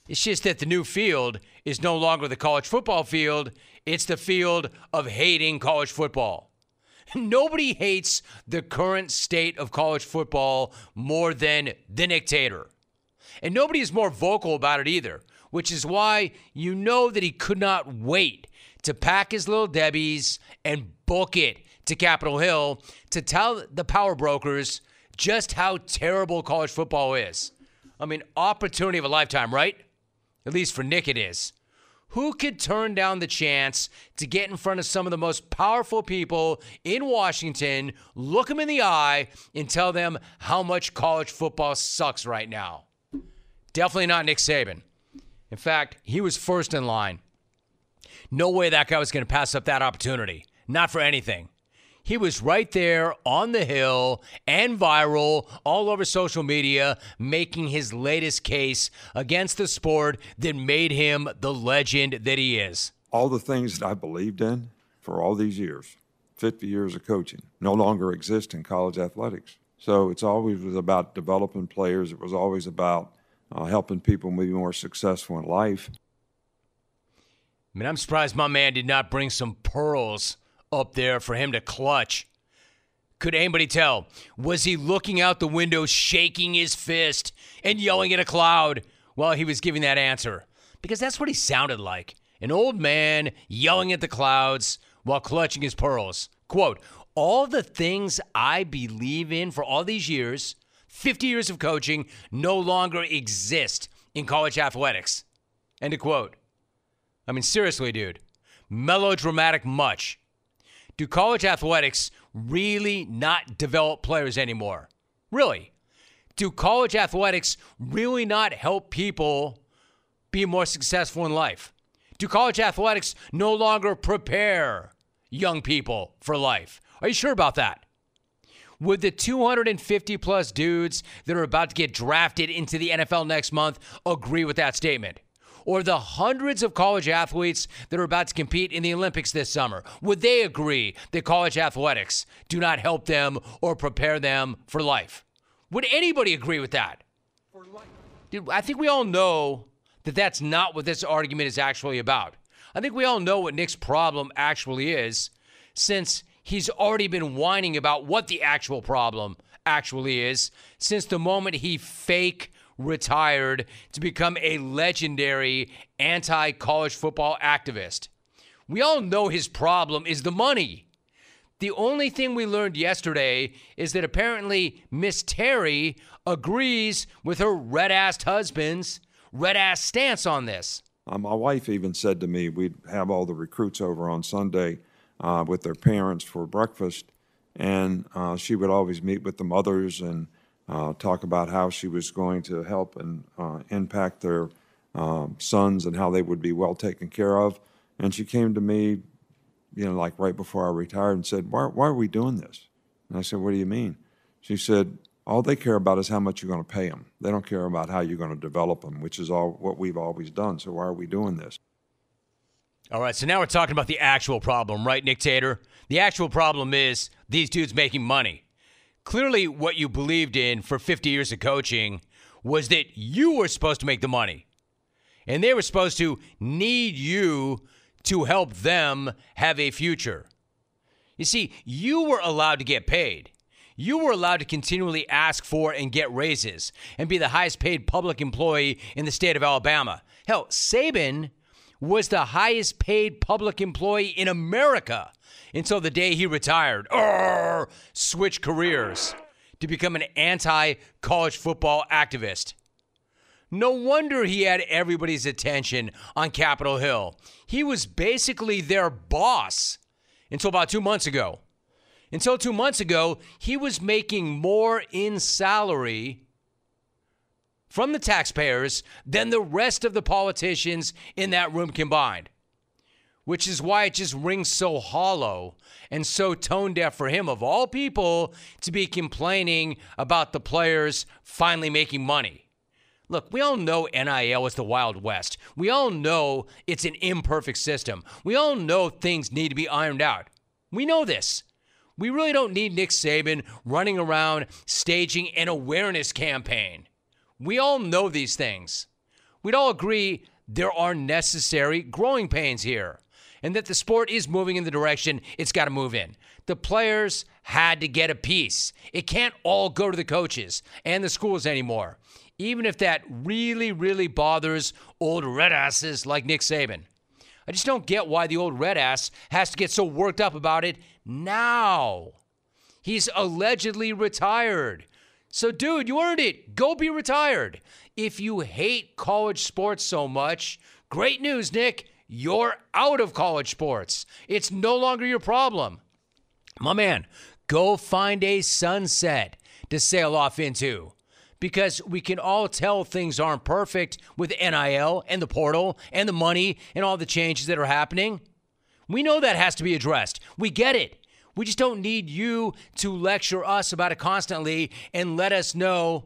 Speaker 2: It's just that the new field is no longer the college football field. It's the field of hating college football. Nobody hates the current state of college football more than the dictator. And nobody is more vocal about it either, which is why you know that he could not wait to pack his little Debbies and book it to Capitol Hill to tell the power brokers just how terrible college football is. I mean, opportunity of a lifetime, right? At least for Nick it is. Who could turn down the chance to get in front of some of the most powerful people in Washington, look them in the eye, and tell them how much college football sucks right now? Definitely not Nick Saban. In fact, he was first in line. No way that guy was going to pass up that opportunity. Not for anything. He was right there on the Hill and viral all over social media, making his latest case against the sport that made him the legend that he is.
Speaker 7: All the things that I believed in for all these years, fifty years of coaching, no longer exist in college athletics. So it's always was about developing players. It was always about uh, helping people be more successful in life.
Speaker 2: I mean, I'm surprised my man did not bring some pearls up there for him to clutch. Could anybody tell? Was he looking out the window, shaking his fist and yelling at a cloud while he was giving that answer? Because that's what he sounded like. An old man yelling at the clouds while clutching his pearls. Quote, all the things I believe in for all these years, fifty years of coaching, no longer exist in college athletics. End of quote. I mean, seriously, dude. Melodramatic much. Do college athletics really not develop players anymore? Really? Do college athletics really not help people be more successful in life? Do college athletics no longer prepare young people for life? Are you sure about that? Would the two hundred fifty plus dudes that are about to get drafted into the N F L next month agree with that statement? Or the hundreds of college athletes that are about to compete in the Olympics this summer, would they agree that college athletics do not help them or prepare them for life? Would anybody agree with that? For life. Dude, I think we all know that that's not what this argument is actually about. I think we all know what Nick's problem actually is, since he's already been whining about what the actual problem actually is since the moment he fake retired to become a legendary anti-college football activist. We all know his problem is the money. The only thing we learned yesterday is that apparently Miss Terry agrees with her red-assed husband's red-ass stance on this.
Speaker 7: Uh, my wife even said to me, we'd have all the recruits over on Sunday uh, with their parents for breakfast, and uh, she would always meet with the mothers and Uh, talk about how she was going to help and uh, impact their um, sons and how they would be well taken care of. And she came to me, you know, like right before I retired and said, why, why are we doing this? And I said, what do you mean? She said, all they care about is how much you're going to pay them. They don't care about how you're going to develop them, which is all what we've always done. So why are we doing this?
Speaker 2: All right, so now we're talking about the actual problem, right, Nick Tater? The actual problem is these dudes making money. Clearly, what you believed in for fifty years of coaching was that you were supposed to make the money. And they were supposed to need you to help them have a future. You see, you were allowed to get paid. You were allowed to continually ask for and get raises and be the highest paid public employee in the state of Alabama. Hell, Saban was the highest paid public employee in America until the day he retired, Urgh, switched careers to become an anti-college football activist. No wonder he had everybody's attention on Capitol Hill. He was basically their boss until about two months ago. Until two months ago, he was making more in salary from the taxpayers than the rest of the politicians in that room combined. Which is why it just rings so hollow and so tone deaf for him, of all people, to be complaining about the players finally making money. Look, we all know N I L is the Wild West. We all know it's an imperfect system. We all know things need to be ironed out. We know this. We really don't need Nick Saban running around staging an awareness campaign. We all know these things. we'd all agree there are necessary growing pains here and that the sport is moving in the direction it's got to move in. The players had to get a piece. It can't all go to the coaches and the schools anymore, even if that really, really bothers old red asses like Nick Saban. I just don't get why the old red ass has to get so worked up about it now. He's allegedly retired. So, dude, you earned it. Go be retired. If you hate college sports so much, great news, Nick. You're out of college sports. It's no longer your problem. My man, go find a sunset to sail off into. Because we can all tell things aren't perfect with N I L and the portal and the money and all the changes that are happening. We know that has to be addressed. We get it. We just don't need you to lecture us about it constantly and let us know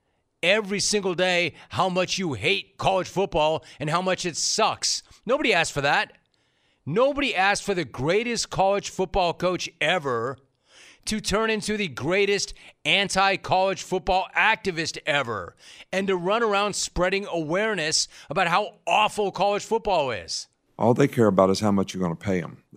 Speaker 2: every single day how much you hate college football and how much it sucks. Nobody asked for that. Nobody asked for the greatest college football coach ever to turn into the greatest anti-college football activist ever and to run around spreading awareness about how awful college football is.
Speaker 7: All they care about is how much you're going to pay them.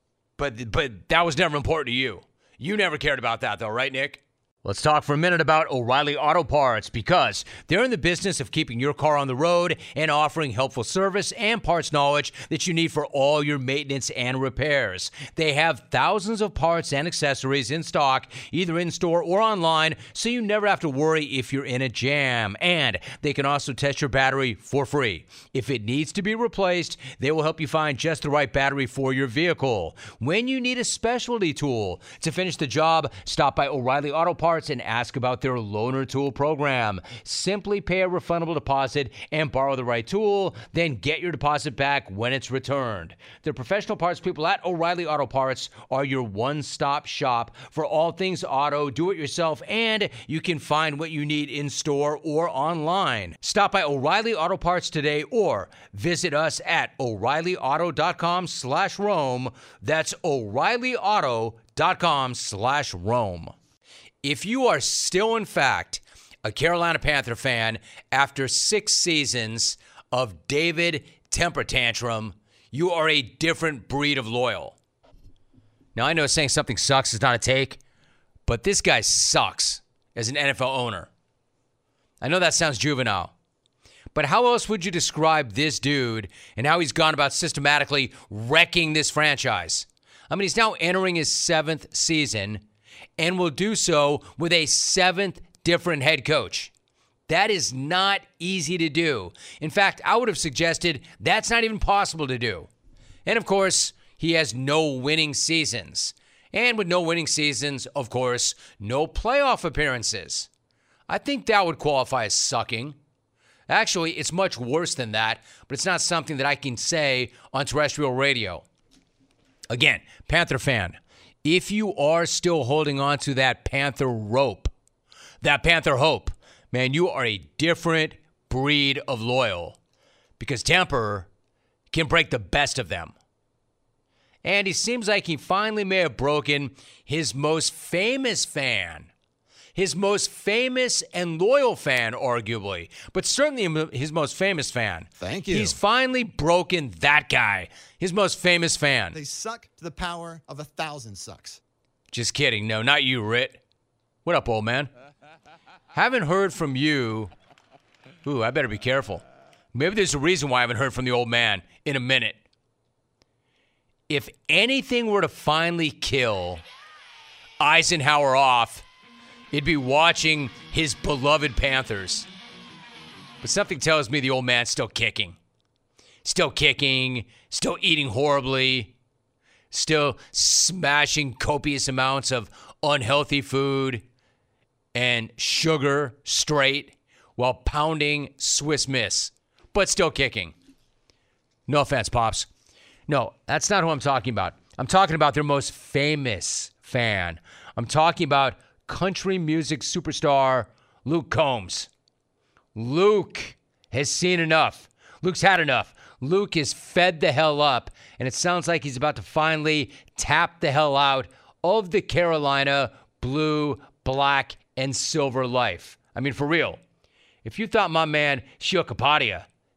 Speaker 2: But but that was never important to you. You never cared about that, though, right, Nick? Let's talk for a minute about O'Reilly Auto Parts, because they're in the business of keeping your car on the road and offering helpful service and parts knowledge that you need for all your maintenance and repairs. They have thousands of parts and accessories in stock, either in-store or online, so you never have to worry if you're in a jam. And they can also test your battery for free. If it needs to be replaced, they will help you find just the right battery for your vehicle. When you need a specialty tool to finish the job, stop by O'Reilly Auto Parts and ask about their loaner tool program. Simply pay a refundable deposit and borrow the right tool, then get your deposit back when it's returned. The professional parts people at O'Reilly Auto Parts are your one-stop shop for all things auto, do-it-yourself, and you can find what you need in store or online. Stop by O'Reilly Auto Parts today or visit us at O'Reillyauto.com slash Rome. That's O'Reillyauto.com slash Rome. If you are still, in fact, a Carolina Panther fan after six seasons of David Temper Tantrum, you are a different breed of loyal. Now, I know saying something sucks is not a take, but this guy sucks as an N F L owner. I know that sounds juvenile, but how else would you describe this dude and how he's gone about systematically wrecking this franchise? I mean, he's now entering his seventh season and will do so with a seventh different head coach. That is not easy to do. In fact, I would have suggested that's not even possible to do. And of course, he has no winning seasons. And with no winning seasons, of course, no playoff appearances. I think that would qualify as sucking. Actually, it's much worse than that, but it's not something that I can say on terrestrial radio. Again, Panther fan, if you are still holding on to that Panther rope, that Panther hope, man, you are a different breed of loyal, because Temper can break the best of them. And he seems like he finally may have broken his most famous fan, his most famous and loyal fan, arguably, but certainly his most famous fan.
Speaker 8: Thank you.
Speaker 2: He's finally broken that guy, his most famous fan.
Speaker 8: They suck to the power of a thousand sucks.
Speaker 2: Just kidding. No, not you, Rit. What up, old man? Haven't heard from you. Ooh, I better be careful. Maybe there's a reason why I haven't heard from the old man in a minute. If anything were to finally kill Eisenhower off, it'd be watching his beloved Panthers. But something tells me the old man's still kicking. Still kicking, still eating horribly, still smashing copious amounts of unhealthy food and sugar straight while pounding Swiss Miss, but still kicking. No offense, Pops. No, that's not who I'm talking about. I'm talking about their most famous fan. I'm talking about country music superstar Luke Combs. Luke has seen enough. Luke's had enough. Luke is fed the hell up, and it sounds like he's about to finally tap the hell out of the Carolina blue, black, and silver life. I mean, for real. If you thought my man Sheil Kapadia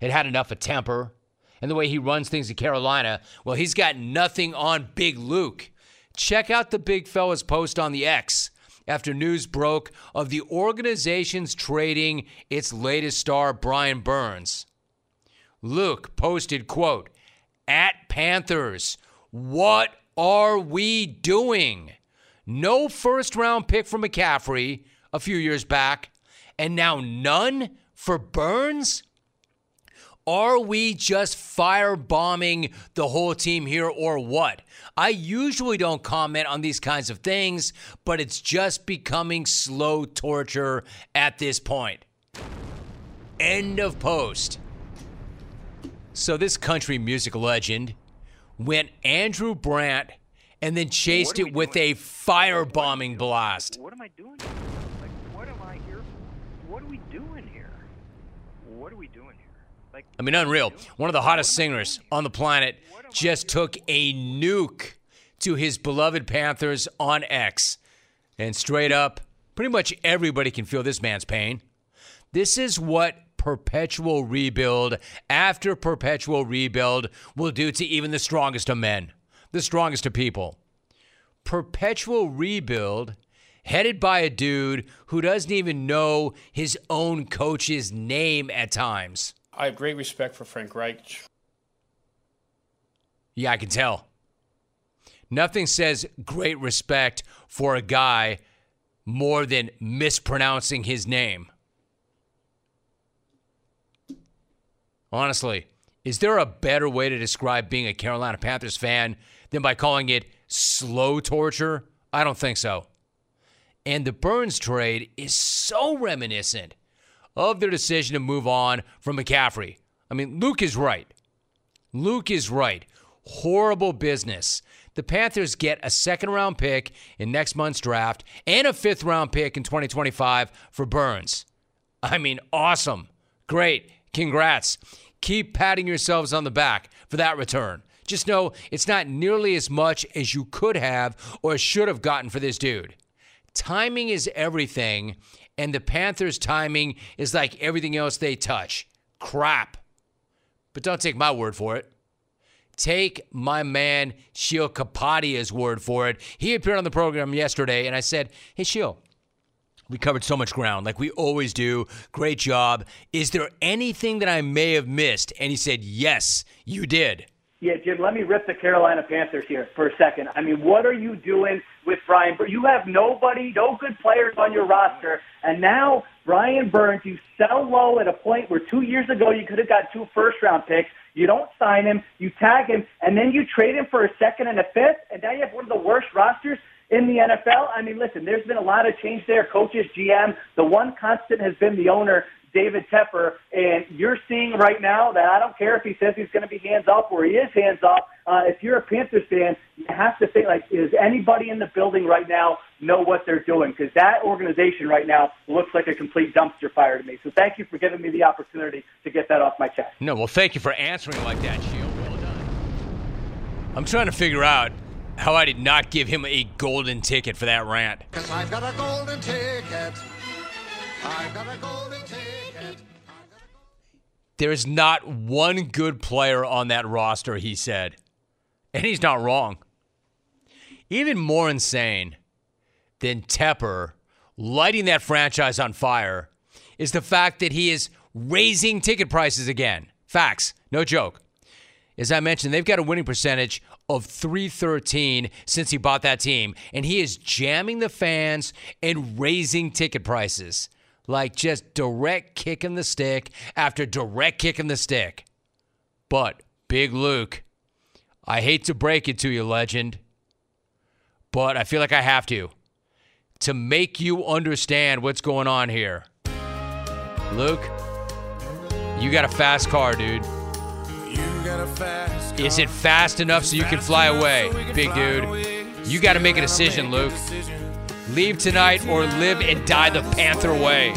Speaker 2: had had enough of temper and the way he runs things in Carolina. Well, he's got nothing on Big Luke. Check out the big fella's post on the X after news broke of the organization's trading its latest star, Brian Burns. Luke posted, quote, "At Panthers, what are we doing? No first-round pick for McCaffrey a few years back, and now none for Burns? Are we just firebombing the whole team here or what? I usually don't comment on these kinds of things, but it's just becoming slow torture at this point." End of post. So this country music legend went Andrew Brandt and then chased it with a firebombing blast.
Speaker 9: What am I doing here? Like, what am I here? What are we doing here? What are we doing here? Like,
Speaker 2: I mean, unreal. One of the hottest singers on the planet just took a nuke to his beloved Panthers on X. And straight up, pretty much everybody can feel this man's pain. This is what perpetual rebuild after perpetual rebuild will do to even the strongest of men, the strongest of people. Perpetual rebuild headed by a dude who doesn't even know his own coach's name at times.
Speaker 10: I have great respect for Frank Reich.
Speaker 2: Yeah, I can tell. Nothing says great respect for a guy more than mispronouncing his name. Honestly, is there a better way to describe being a Carolina Panthers fan than by calling it slow torture? I don't think so. And the Burns trade is so reminiscent of their decision to move on from McCaffrey. I mean, Luke is right. Luke is right. Horrible business. The Panthers get a second-round pick in next month's draft and a fifth-round pick in twenty twenty-five for Burns. I mean, awesome. Great. Congrats. Keep patting yourselves on the back for that return. Just know it's not nearly as much as you could have or should have gotten for this dude. Timing is everything, and the Panthers' timing is like everything else they touch. Crap. But don't take my word for it. Take my man Sheil Kapadia's word for it. He appeared on the program yesterday, and I said, "Hey, Sheil, we covered so much ground, like we always do. Great job. Is there anything that I may have missed?" And he said, "Yes, you did."
Speaker 11: Yeah, Jim, let me rip the Carolina Panthers here for a second. I mean, what are you doing with Brian Burns? You have nobody, no good players on your roster, and now Brian Burns, you sell low at a point where two years ago you could have got two first-round picks. You don't sign him, you tag him, and then you trade him for a second and a fifth, and now you have one of the worst rosters in the N F L. I mean, listen, there's been a lot of change there, coaches, G M. The one constant has been the owner, David Tepper, and you're seeing right now that I don't care if he says he's going to be hands-off or he is hands-off. Uh, if you're a Panthers fan, you have to think, like, does anybody in the building right now know what they're doing? Because that organization right now looks like a complete dumpster fire to me. So thank you for giving me the opportunity to get that off my chest.
Speaker 2: No, well, thank you for answering like that, Sheil. Well done. I'm trying to figure out how I did not give him a golden ticket for that rant.
Speaker 12: Because I've got a golden ticket. I've got a golden ticket.
Speaker 2: There's not one good player on that roster, he said. And he's not wrong. Even more insane than Tepper lighting that franchise on fire is the fact that he is raising ticket prices again. Facts, no joke. As I mentioned, they've got a winning percentage of three thirteen since he bought that team, and he is jamming the fans and raising ticket prices. Like just direct kicking the stick after direct kicking the stick. But, Big Luke, I hate to break it to you, legend, but I feel like I have to. To make you understand what's going on here. Luke, you got a fast car, dude. Is it fast enough so you can fly away, big dude? You got to make a decision, Luke. Leave tonight or live and die the Panther way.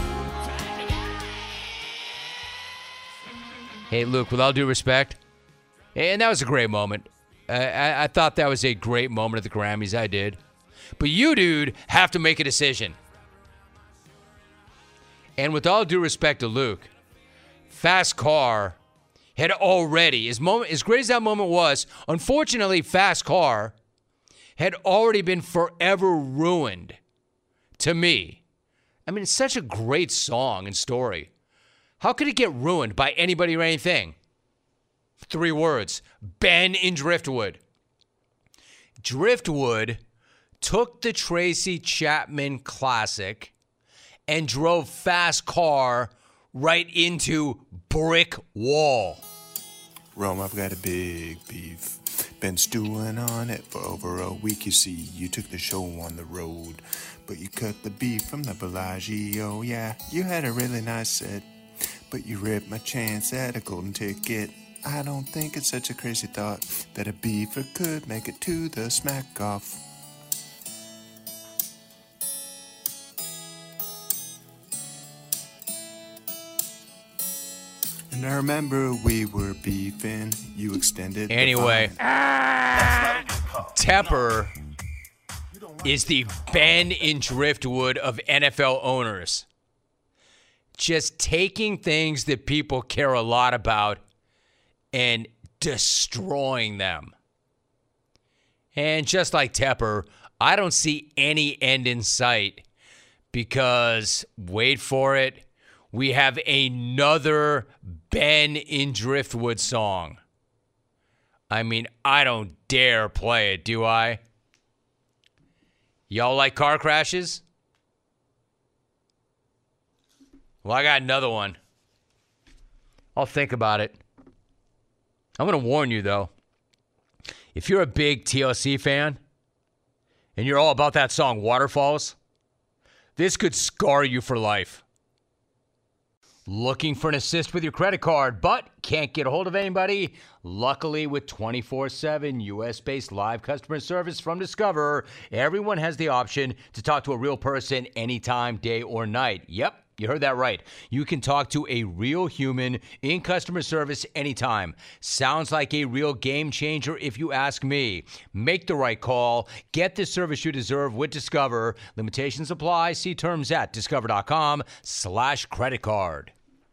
Speaker 2: Hey, Luke, with all due respect, and that was a great moment. I, I, I thought that was a great moment at the Grammys. I did. But you, dude, have to make a decision. And with all due respect to Luke, fast car had already, as, moment, as great as that moment was, unfortunately, Fast Car had already been forever ruined to me. I mean, it's such a great song and story. How could it get ruined by anybody or anything? Three words. Ben in Driftwood. Driftwood took the Tracy Chapman classic and drove Fast Car right into brick wall.
Speaker 13: Rome, I've got a big beef. Been stewing on it for over a week, you see. You took the show on the road, but you cut the beef from the Bellagio. Yeah, you had a really nice set, but you ripped my chance at a golden ticket. I don't think it's such a crazy thought that a beefer could make it to the smack off. And I remember we were beefing, you extended
Speaker 2: Anyway, Tepper is the Ben in Driftwood of N F L owners. Just taking things that people care a lot about and destroying them. And just like Tepper, I don't see any end in sight because, wait for it, we have another Ben in Driftwood song. I mean, I don't dare play it, do I? Y'all like car crashes? Well, I got another one. I'll think about it. I'm going to warn you, though. If you're a big T L C fan and you're all about that song Waterfalls, this could scar you for life. Looking for an assist with your credit card, but can't get a hold of anybody? Luckily, with twenty-four seven U S-based live customer service from Discover, everyone has the option to talk to a real person anytime, day or night. Yep, you heard that right. You can talk to a real human in customer service anytime. Sounds like a real game changer if you ask me. Make the right call. Get the service you deserve with Discover. Limitations apply. See terms at discover.com slash credit card.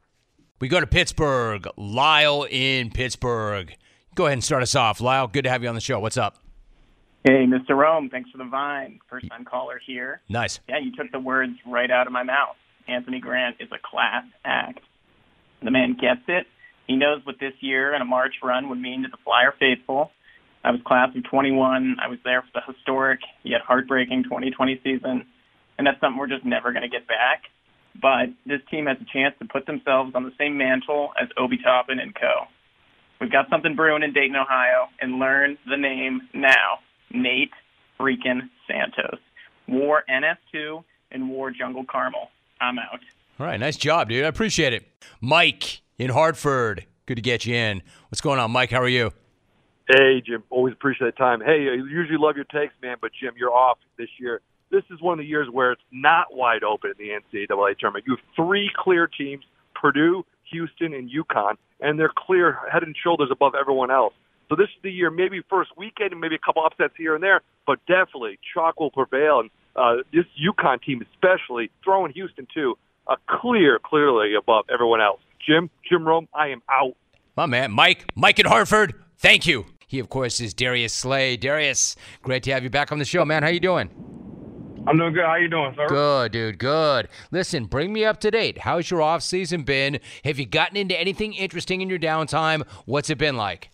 Speaker 2: We go to Pittsburgh. Lyle in Pittsburgh. Go ahead and start us off. Lyle, good to have you on the show. What's up?
Speaker 14: Hey, Mister Rome. Thanks for the vine. First-time caller here.
Speaker 2: Nice.
Speaker 14: Yeah, you took the words right out of my mouth. Anthony Grant is a class act. The man gets it. He knows what this year and a March run would mean to the Flyer faithful. I was class of twenty-one. I was there for the historic yet heartbreaking twenty twenty season, and that's something we're just never going to get back. But this team has a chance to put themselves on the same mantle as Obi Toppin and co. We've got something brewing in Dayton, Ohio, and learn the name now. Nate freaking Santos. Wore N S two and wore Jungle Caramel. I'm out.
Speaker 2: All right, nice job, dude. I appreciate it. Mike in Hartford. Good to get you in. What's going on, Mike? How are you?
Speaker 5: Hey, Jim. Always appreciate the time. Hey, I usually love your takes, man, but, Jim, you're off this year. This is one of the years where it's not wide open in the N C double A tournament. You have three clear teams, Purdue, Houston, and UConn, and they're clear head and shoulders above everyone else. So this is the year, maybe first weekend and maybe a couple upsets here and there, but definitely chalk will prevail. And uh, this UConn team especially, throwing Houston too, uh, clear, clearly above everyone else. Jim, Jim Rome, I am out.
Speaker 2: My man, Mike, Mike in Hartford, thank you. He, of course, is Darius Slay. Darius, great to have you back on the show, man. How you doing?
Speaker 15: I'm doing good. How you doing, sir?
Speaker 2: Good, dude, good. Listen, bring me up to date. How's your off season been? Have you gotten into anything interesting in your downtime? What's it been like?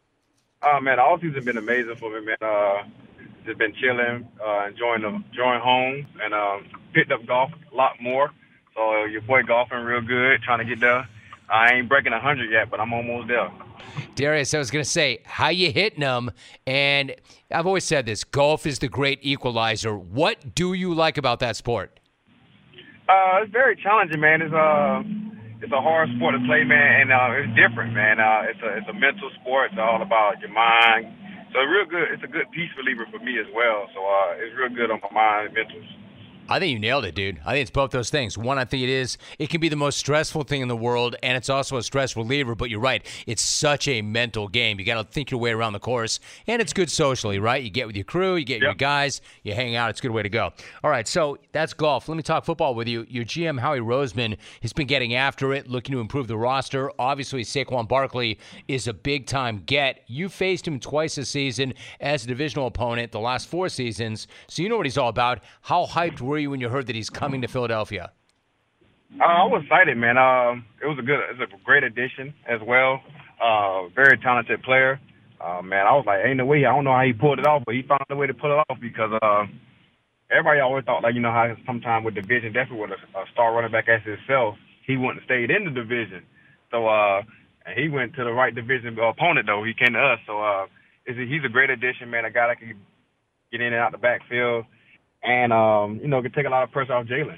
Speaker 15: Oh, man, the off season been amazing for me, man. Uh, just been chilling, uh, enjoying the enjoying home, and um, picked up golf a lot more. So uh, your boy golfing real good, trying to get there. I ain't breaking one hundred yet, but I'm almost there.
Speaker 2: Darius, I was going to say, how you hitting them? And I've always said this, golf is the great equalizer. What do you like about that sport?
Speaker 15: Uh, it's very challenging, man. It's uh, it's a hard sport to play, man, and uh, it's different, man. Uh, it's a it's a mental sport. It's all about your mind. So it's real good. It's a good peace reliever for me as well. So uh, it's real good on my mind and mentals.
Speaker 2: I think you nailed it, dude. I think it's both those things. One, I think it is, it can be the most stressful thing in the world, and it's also a stress reliever, but you're right. It's such a mental game. You got to think your way around the course, and it's good socially, right? You get with your crew, you get yep. your guys, you hang out. It's a good way to go. All right, so that's golf. Let me talk football with you. Your G M, Howie Roseman, has been getting after it, looking to improve the roster. Obviously, Saquon Barkley is a big-time get. You faced him twice this season as a divisional opponent the last four seasons, so you know what he's all about. How hyped were you when you heard that he's coming to Philadelphia?
Speaker 15: Uh, I was excited, man. Um, it was a good, it was a great addition as well. Uh, very talented player. Uh, man, I was like, ain't no way. I don't know how he pulled it off, but he found a way to pull it off because uh, everybody always thought, like, you know how sometimes with division, definitely with a, a star running back as himself, he wouldn't have stayed in the division. So uh, and he went to the right division opponent, though. He came to us. So uh, is a, he's a great addition, man, a guy that can get in and out the backfield. And, um, you know, can take a lot of pressure off Jalen.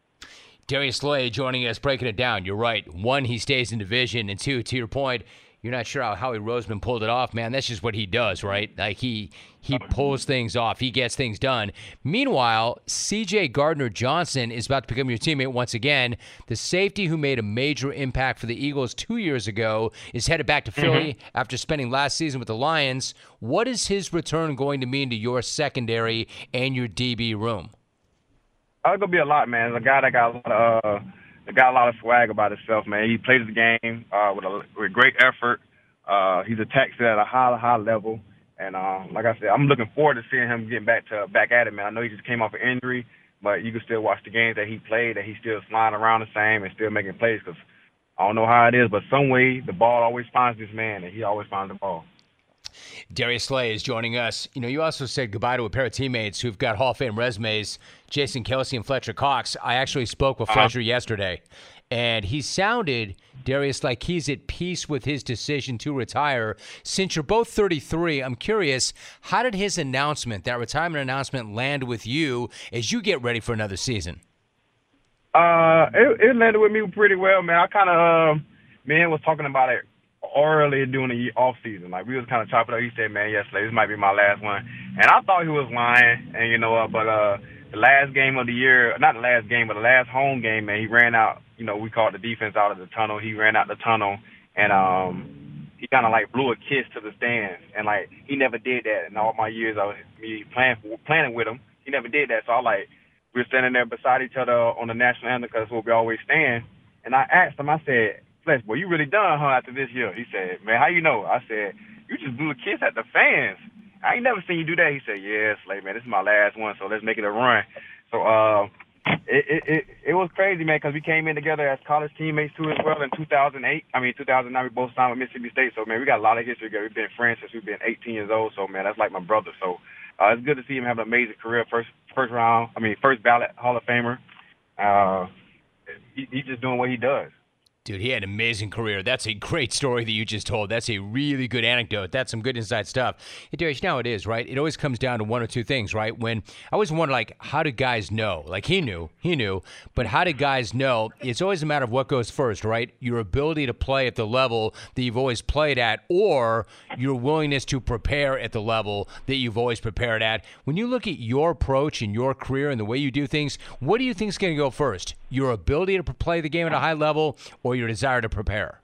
Speaker 2: Darius Slay joining us, breaking it down. You're right. One, he stays in division. And two, to your point, you're not sure how Howie Roseman pulled it off. Man, that's just what he does, right? Like, he he pulls things off. He gets things done. Meanwhile, C J Gardner-Johnson is about to become your teammate once again. The safety who made a major impact for the Eagles two years ago is headed back to Philly mm-hmm. after spending last season with the Lions. What is his return going to mean to your secondary and your D B room?
Speaker 15: Uh, it's going to be a lot, man. It's a guy that got a lot of, uh, that got a lot of swag about himself, man. He plays the game uh, with, a, with great effort. Uh, he's attacked it at a high, high level. And uh, like I said, I'm looking forward to seeing him getting back to back at it, man. I know he just came off an injury, but you can still watch the games that he played, that he's still flying around the same and still making plays because I don't know how it is, but some way the ball always finds this man, and he always finds the ball.
Speaker 2: Darius Slay is joining us. You know, you also said goodbye to a pair of teammates who've got Hall of Fame resumes, Jason Kelce and Fletcher Cox. I actually spoke with Fletcher uh-huh. yesterday, and he sounded, Darius, like he's at peace with his decision to retire. Since you're both thirty-three, I'm curious, how did his announcement, that retirement announcement, land with you as you get ready for another season?
Speaker 15: Uh, it, it landed with me pretty well, man. I kind of, uh, man, was talking about it early during the off season. Like, we was kind of chopping up. He said, man, yes, this might be my last one. And I thought he was lying, and you know what, but uh, the last game of the year, not the last game, but the last home game, man, he ran out, you know, we called the defense out of the tunnel. He ran out the tunnel, and um, he kind of, like, blew a kiss to the stands. And, like, he never did that in all my years of me playing, playing with him. He never did that. So, I, like, we were standing there beside each other on the national anthem because that's where we always stand. And I asked him, I said, Flesh, boy, you really done, huh, after this year? He said, man, how you know? I said, you just blew a kiss at the fans. I ain't never seen you do that. He said, yeah, Slay, man, this is my last one, so let's make it a run. So uh, it, it, it, it was crazy, man, because we came in together as college teammates, too, as well, in two thousand eight. I mean, two thousand nine, we both signed with Mississippi State. So, man, we got a lot of history together. We've been friends since we've been eighteen years old. So, man, that's like my brother. So uh, it's good to see him have an amazing career, first first round, I mean, first ballot Hall of Famer. Uh, he, he's just doing what he does.
Speaker 2: Dude, he had an amazing career. That's a great story that you just told. That's a really good anecdote. That's some good inside stuff. Hey, Darius, you know how it is, right? It always comes down to one or two things, right? When I always wonder, like, how do guys know? Like, he knew, he knew, but how do guys know? It's always a matter of what goes first, right? Your ability to play at the level that you've always played at, or your willingness to prepare at the level that you've always prepared at. When you look at your approach and your career and the way you do things, what do you think is going to go first? Your ability to play the game at a high level, or your desire to prepare?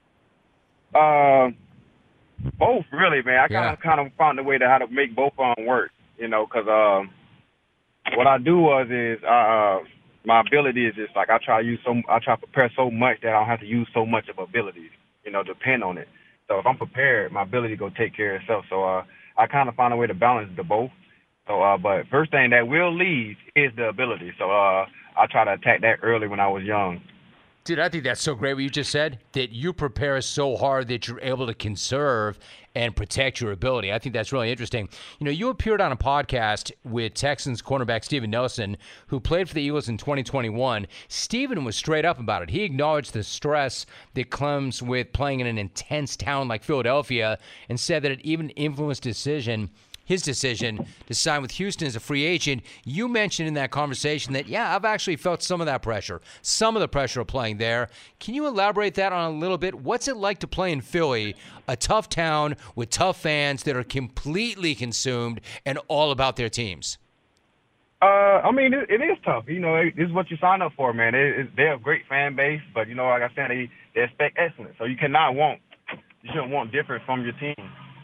Speaker 15: Uh, both, really, man. I kind of yeah. kind of found a way to how to make both of them work, you know, because um, what I do was is uh, my ability is just like I try to use so I try to prepare so much that I don't have to use so much of abilities, you know, depend on it. So if I'm prepared, my ability go take care of itself. So uh, I kind of find a way to balance the both. So, uh, but first thing that will leave is the ability. So uh, I try to attack that early when I was young.
Speaker 2: Dude, I think that's so great what you just said, that you prepare so hard that you're able to conserve and protect your ability. I think that's really interesting. You know, you appeared on a podcast with Texans cornerback Steven Nelson, who played for the Eagles in twenty twenty-one. Steven was straight up about it. He acknowledged the stress that comes with playing in an intense town like Philadelphia and said that it even influenced decision his decision to sign with Houston as a free agent. You mentioned in that conversation that, yeah, I've actually felt some of that pressure, some of the pressure of playing there. Can you elaborate that on a little bit? What's it like to play in Philly, a tough town with tough fans that are completely consumed and all about their teams?
Speaker 15: Uh, I mean, it, it is tough. You know, it, it's what you sign up for, man. It, it, they're a great fan base, but you know, like I said, they they expect excellence. So you cannot want, you shouldn't want different from your team.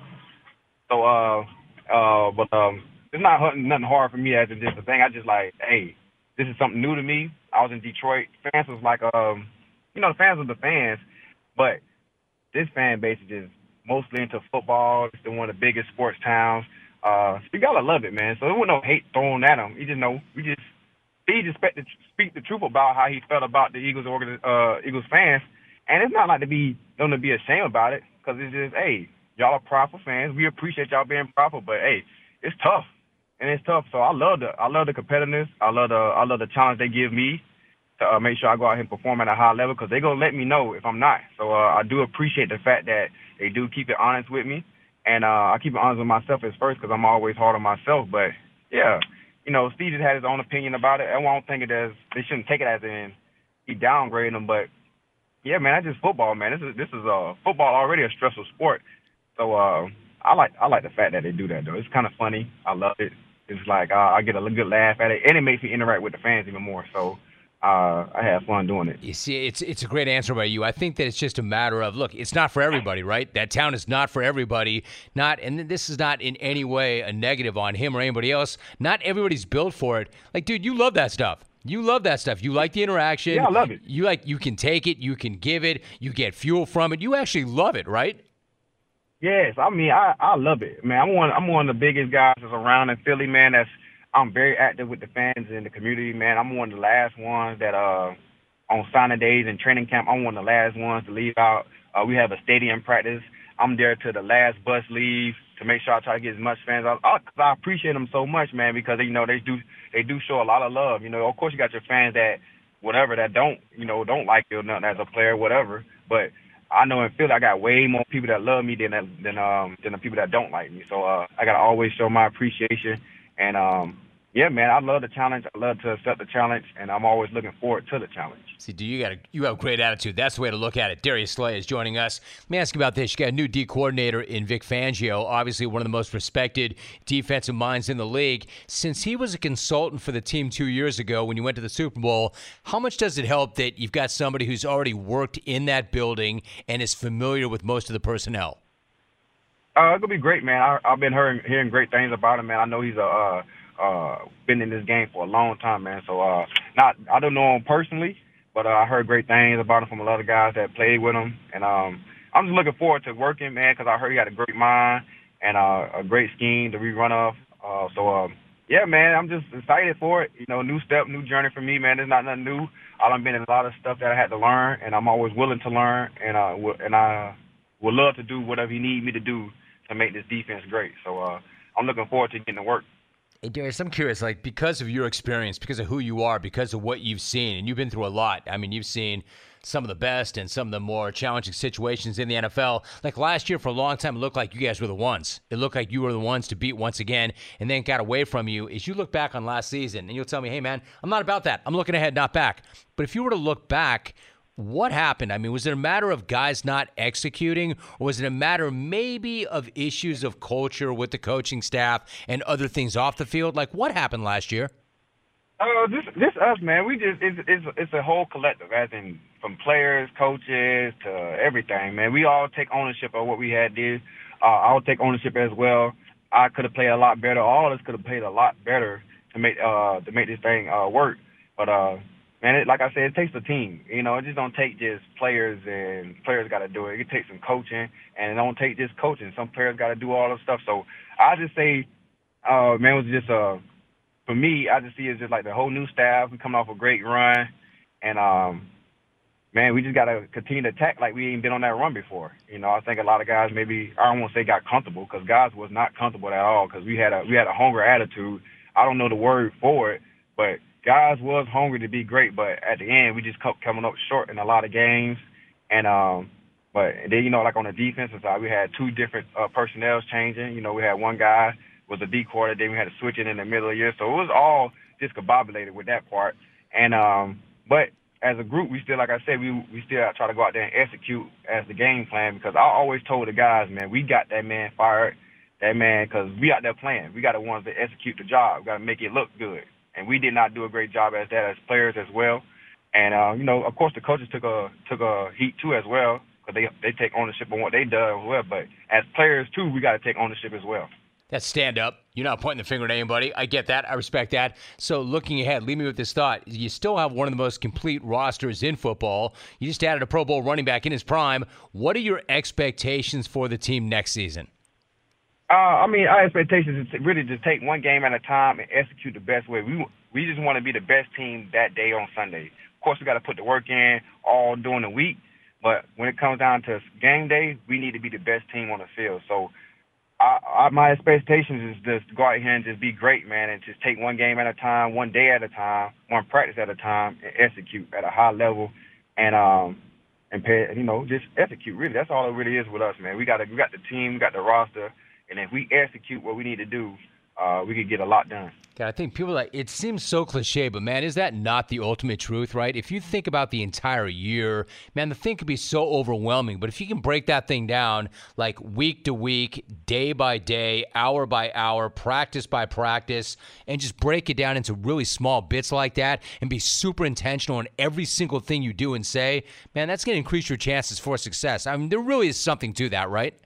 Speaker 15: So, uh, uh, but um, it's not hunting, nothing hard for me as in just a thing. I just like, hey, this is something new to me. I was in Detroit. Fans was like, um, you know, the fans are the fans, but this fan base is just mostly into football. It's one of the biggest sports towns. Uh, so you gotta love it, man. So there was no hate thrown at him. You just know, we just, he just expect to speak the truth about how he felt about the Eagles organ, uh, Eagles fans. And it's not like to be, don't to be ashamed about it, because it's just, hey, y'all are proper fans. We appreciate y'all being proper, but hey, it's tough, and it's tough. So I love the, I love the competitiveness. I love the, I love the challenge they give me to uh, make sure I go out here and perform at a high level, because they gonna let me know if I'm not. So uh, I do appreciate the fact that they do keep it honest with me. And uh, I keep it honest with myself as first, because I'm always hard on myself. But, yeah, you know, Steve just had his own opinion about it. I don't think it as, they shouldn't take it as in he downgraded him. But, yeah, man, that's just football, man. This is this is uh, football already a stressful sport. So uh, I like I like the fact that they do that, though. It's kind of funny. I love it. It's like uh, I get a good laugh at it, and it makes me interact with the fans even more. So Uh, I have fun doing it.
Speaker 2: You see, it's it's a great answer by you. I think that it's just a matter of, look, it's not for everybody, right? That town is not for everybody. Not, and this is not in any way a negative on him or anybody else. Not everybody's built for it. Like, dude, you love that stuff. You love that stuff. You like the interaction.
Speaker 15: Yeah, I love it.
Speaker 2: You like, you can take it, you can give it, you get fuel from it. You actually love it, right?
Speaker 15: Yes, I mean, I, I love it, man. I'm one I'm one of the biggest guys that's around in Philly, man. That's I'm very active with the fans in the community, man. I'm one of the last ones that, uh, on signing days and training camp, I'm one of the last ones to leave out. Uh, we have a stadium practice. I'm there till the last bus leave to make sure I try to get as much fans. I, I, I appreciate them so much, man, because, you know, they do they do show a lot of love. You know, of course you got your fans that, whatever, that don't, you know, don't like you or nothing as a player, whatever. But I know in Philly I got way more people that love me than than um than the people that don't like me. So uh, I got to always show my appreciation. And, um, yeah, man, I love the challenge. I love to accept the challenge, and I'm always looking forward to the challenge.
Speaker 2: See, do you got a, you have a great attitude. That's the way to look at it. Darius Slay is joining us. Let me ask you about this. You got a new D coordinator in Vic Fangio, obviously one of the most respected defensive minds in the league. Since he was a consultant for the team two years ago when you went to the Super Bowl, how much does it help that you've got somebody who's already worked in that building and is familiar with most of the personnel?
Speaker 15: Uh, it's going to be great, man. I, I've been hearing, hearing great things about him, man. I know he's a uh, – Uh, been in this game for a long time, man. So, uh, not I don't know him personally, but uh, I heard great things about him from a lot of guys that played with him, and um, I'm just looking forward to working, man, because I heard he got a great mind and uh, a great scheme to rerun off. Uh, so, um, yeah, man, I'm just excited for it. You know, new step, new journey for me, man. It's not nothing new. I've been in a lot of stuff that I had to learn, and I'm always willing to learn, and uh, and I would love to do whatever he needs me to do to make this defense great. So, uh, I'm looking forward to getting to work.
Speaker 2: Hey, Darius, I'm curious, like, because of your experience, because of who you are, because of what you've seen, and you've been through a lot. I mean, you've seen some of the best and some of the more challenging situations in the N F L. Like last year, for a long time, it looked like you guys were the ones. It looked like you were the ones to beat once again, and then got away from you. As you look back on last season, and you'll tell me, hey, man, I'm not about that. I'm looking ahead, not back. But if you were to look back, what happened? I mean, was it a matter of guys not executing, or was it a matter maybe of issues of culture with the coaching staff and other things off the field? Like, what happened last year?
Speaker 15: Uh, this this us, man. We just it's it's it's a whole collective, as in from players, coaches to everything, man. We all take ownership of what we had did. Uh, I'll take ownership as well. I could have played a lot better. All of us could have played a lot better to make uh to make this thing uh work. But uh. Man, it, like I said, it takes a team. You know, it just don't take just players, and players got to do it. It takes some coaching, and it don't take just coaching. Some players got to do all the stuff. So I just say, uh, man, it was just uh, for me, I just see it's just like the whole new staff. We coming off a great run, and um, man, we just got to continue to attack like we ain't been on that run before. You know, I think a lot of guys maybe I don't want to say got comfortable, because guys was not comfortable at all, because we had a we had a hunger attitude. I don't know the word for it, but guys was hungry to be great, but at the end, we just kept coming up short in a lot of games. And um, but then, you know, like on the defensive side, we had two different uh, personnel changing. You know, we had one guy was a D coordinator, then we had to switch it in the middle of the year. So it was all discombobulated with that part. And um, but as a group, we still, like I said, we we still try to go out there and execute as the game plan, because I always told the guys, man, we got that man fired, that man, because we out there playing. We got the ones that execute the job. We got to make it look good. and we did not do a great job at that as players as well. And uh, you know, of course, the coaches took a took a heat too as well, because they they take ownership on what they done as well. But as players too, we got to take ownership as well.
Speaker 2: That's stand up. You're not pointing the finger at anybody. I get that. I respect that. So looking ahead, leave me with this thought. You still have one of the most complete rosters in football. You just added a Pro Bowl running back in his prime. What are your expectations for the team next season?
Speaker 15: Uh, I mean, our expectations is to really just take one game at a time and execute the best way. We we just want to be the best team that day on Sunday. Of course, we got to put the work in all during the week, but when it comes down to game day, we need to be the best team on the field. So I, I, my expectations is just to go out here and just be great, man, and just take one game at a time, one day at a time, one practice at a time, and execute at a high level, and um and pay, you know, just execute. Really, that's all it really is with us, man. We got we got the team, we got the roster, and if we execute what we need to do, uh, we could get a lot done.
Speaker 2: God, I think people are like, it seems so cliche, but man, is that not the ultimate truth, right? If you think about the entire year, man, the thing could be so overwhelming. But if you can break that thing down like week to week, day by day, hour by hour, practice by practice, and just break it down into really small bits like that and be super intentional in every single thing you do and say, man, that's going to increase your chances for success. I mean, there really is something to that, right?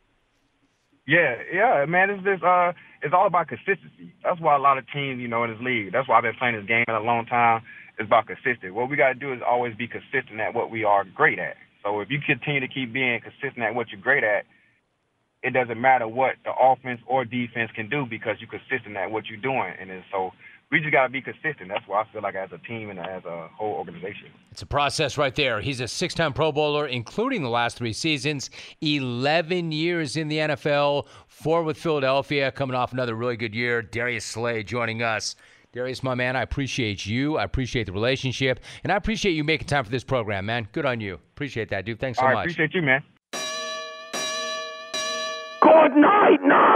Speaker 15: Yeah, yeah, man, it's just, uh, it's all about consistency. That's why a lot of teams, you know, in this league, that's why I've been playing this game in a long time, it's about consistency. What we got to do is always be consistent at what we are great at. So if you continue to keep being consistent at what you're great at, it doesn't matter what the offense or defense can do because you're consistent at what you're doing. And then, so we just got to be consistent. That's why I feel like as a team and as a whole organization.
Speaker 2: It's a process right there. He's a six-time Pro Bowler, including the last three seasons, eleven years in the N F L, four with Philadelphia, coming off another really good year. Darius Slay joining us. Darius, my man, I appreciate you. I appreciate the relationship, and I appreciate you making time for this program, man. Good on you. Appreciate that, dude. Thanks so
Speaker 15: All right,
Speaker 2: much.
Speaker 15: appreciate you, man.
Speaker 12: Good night, night.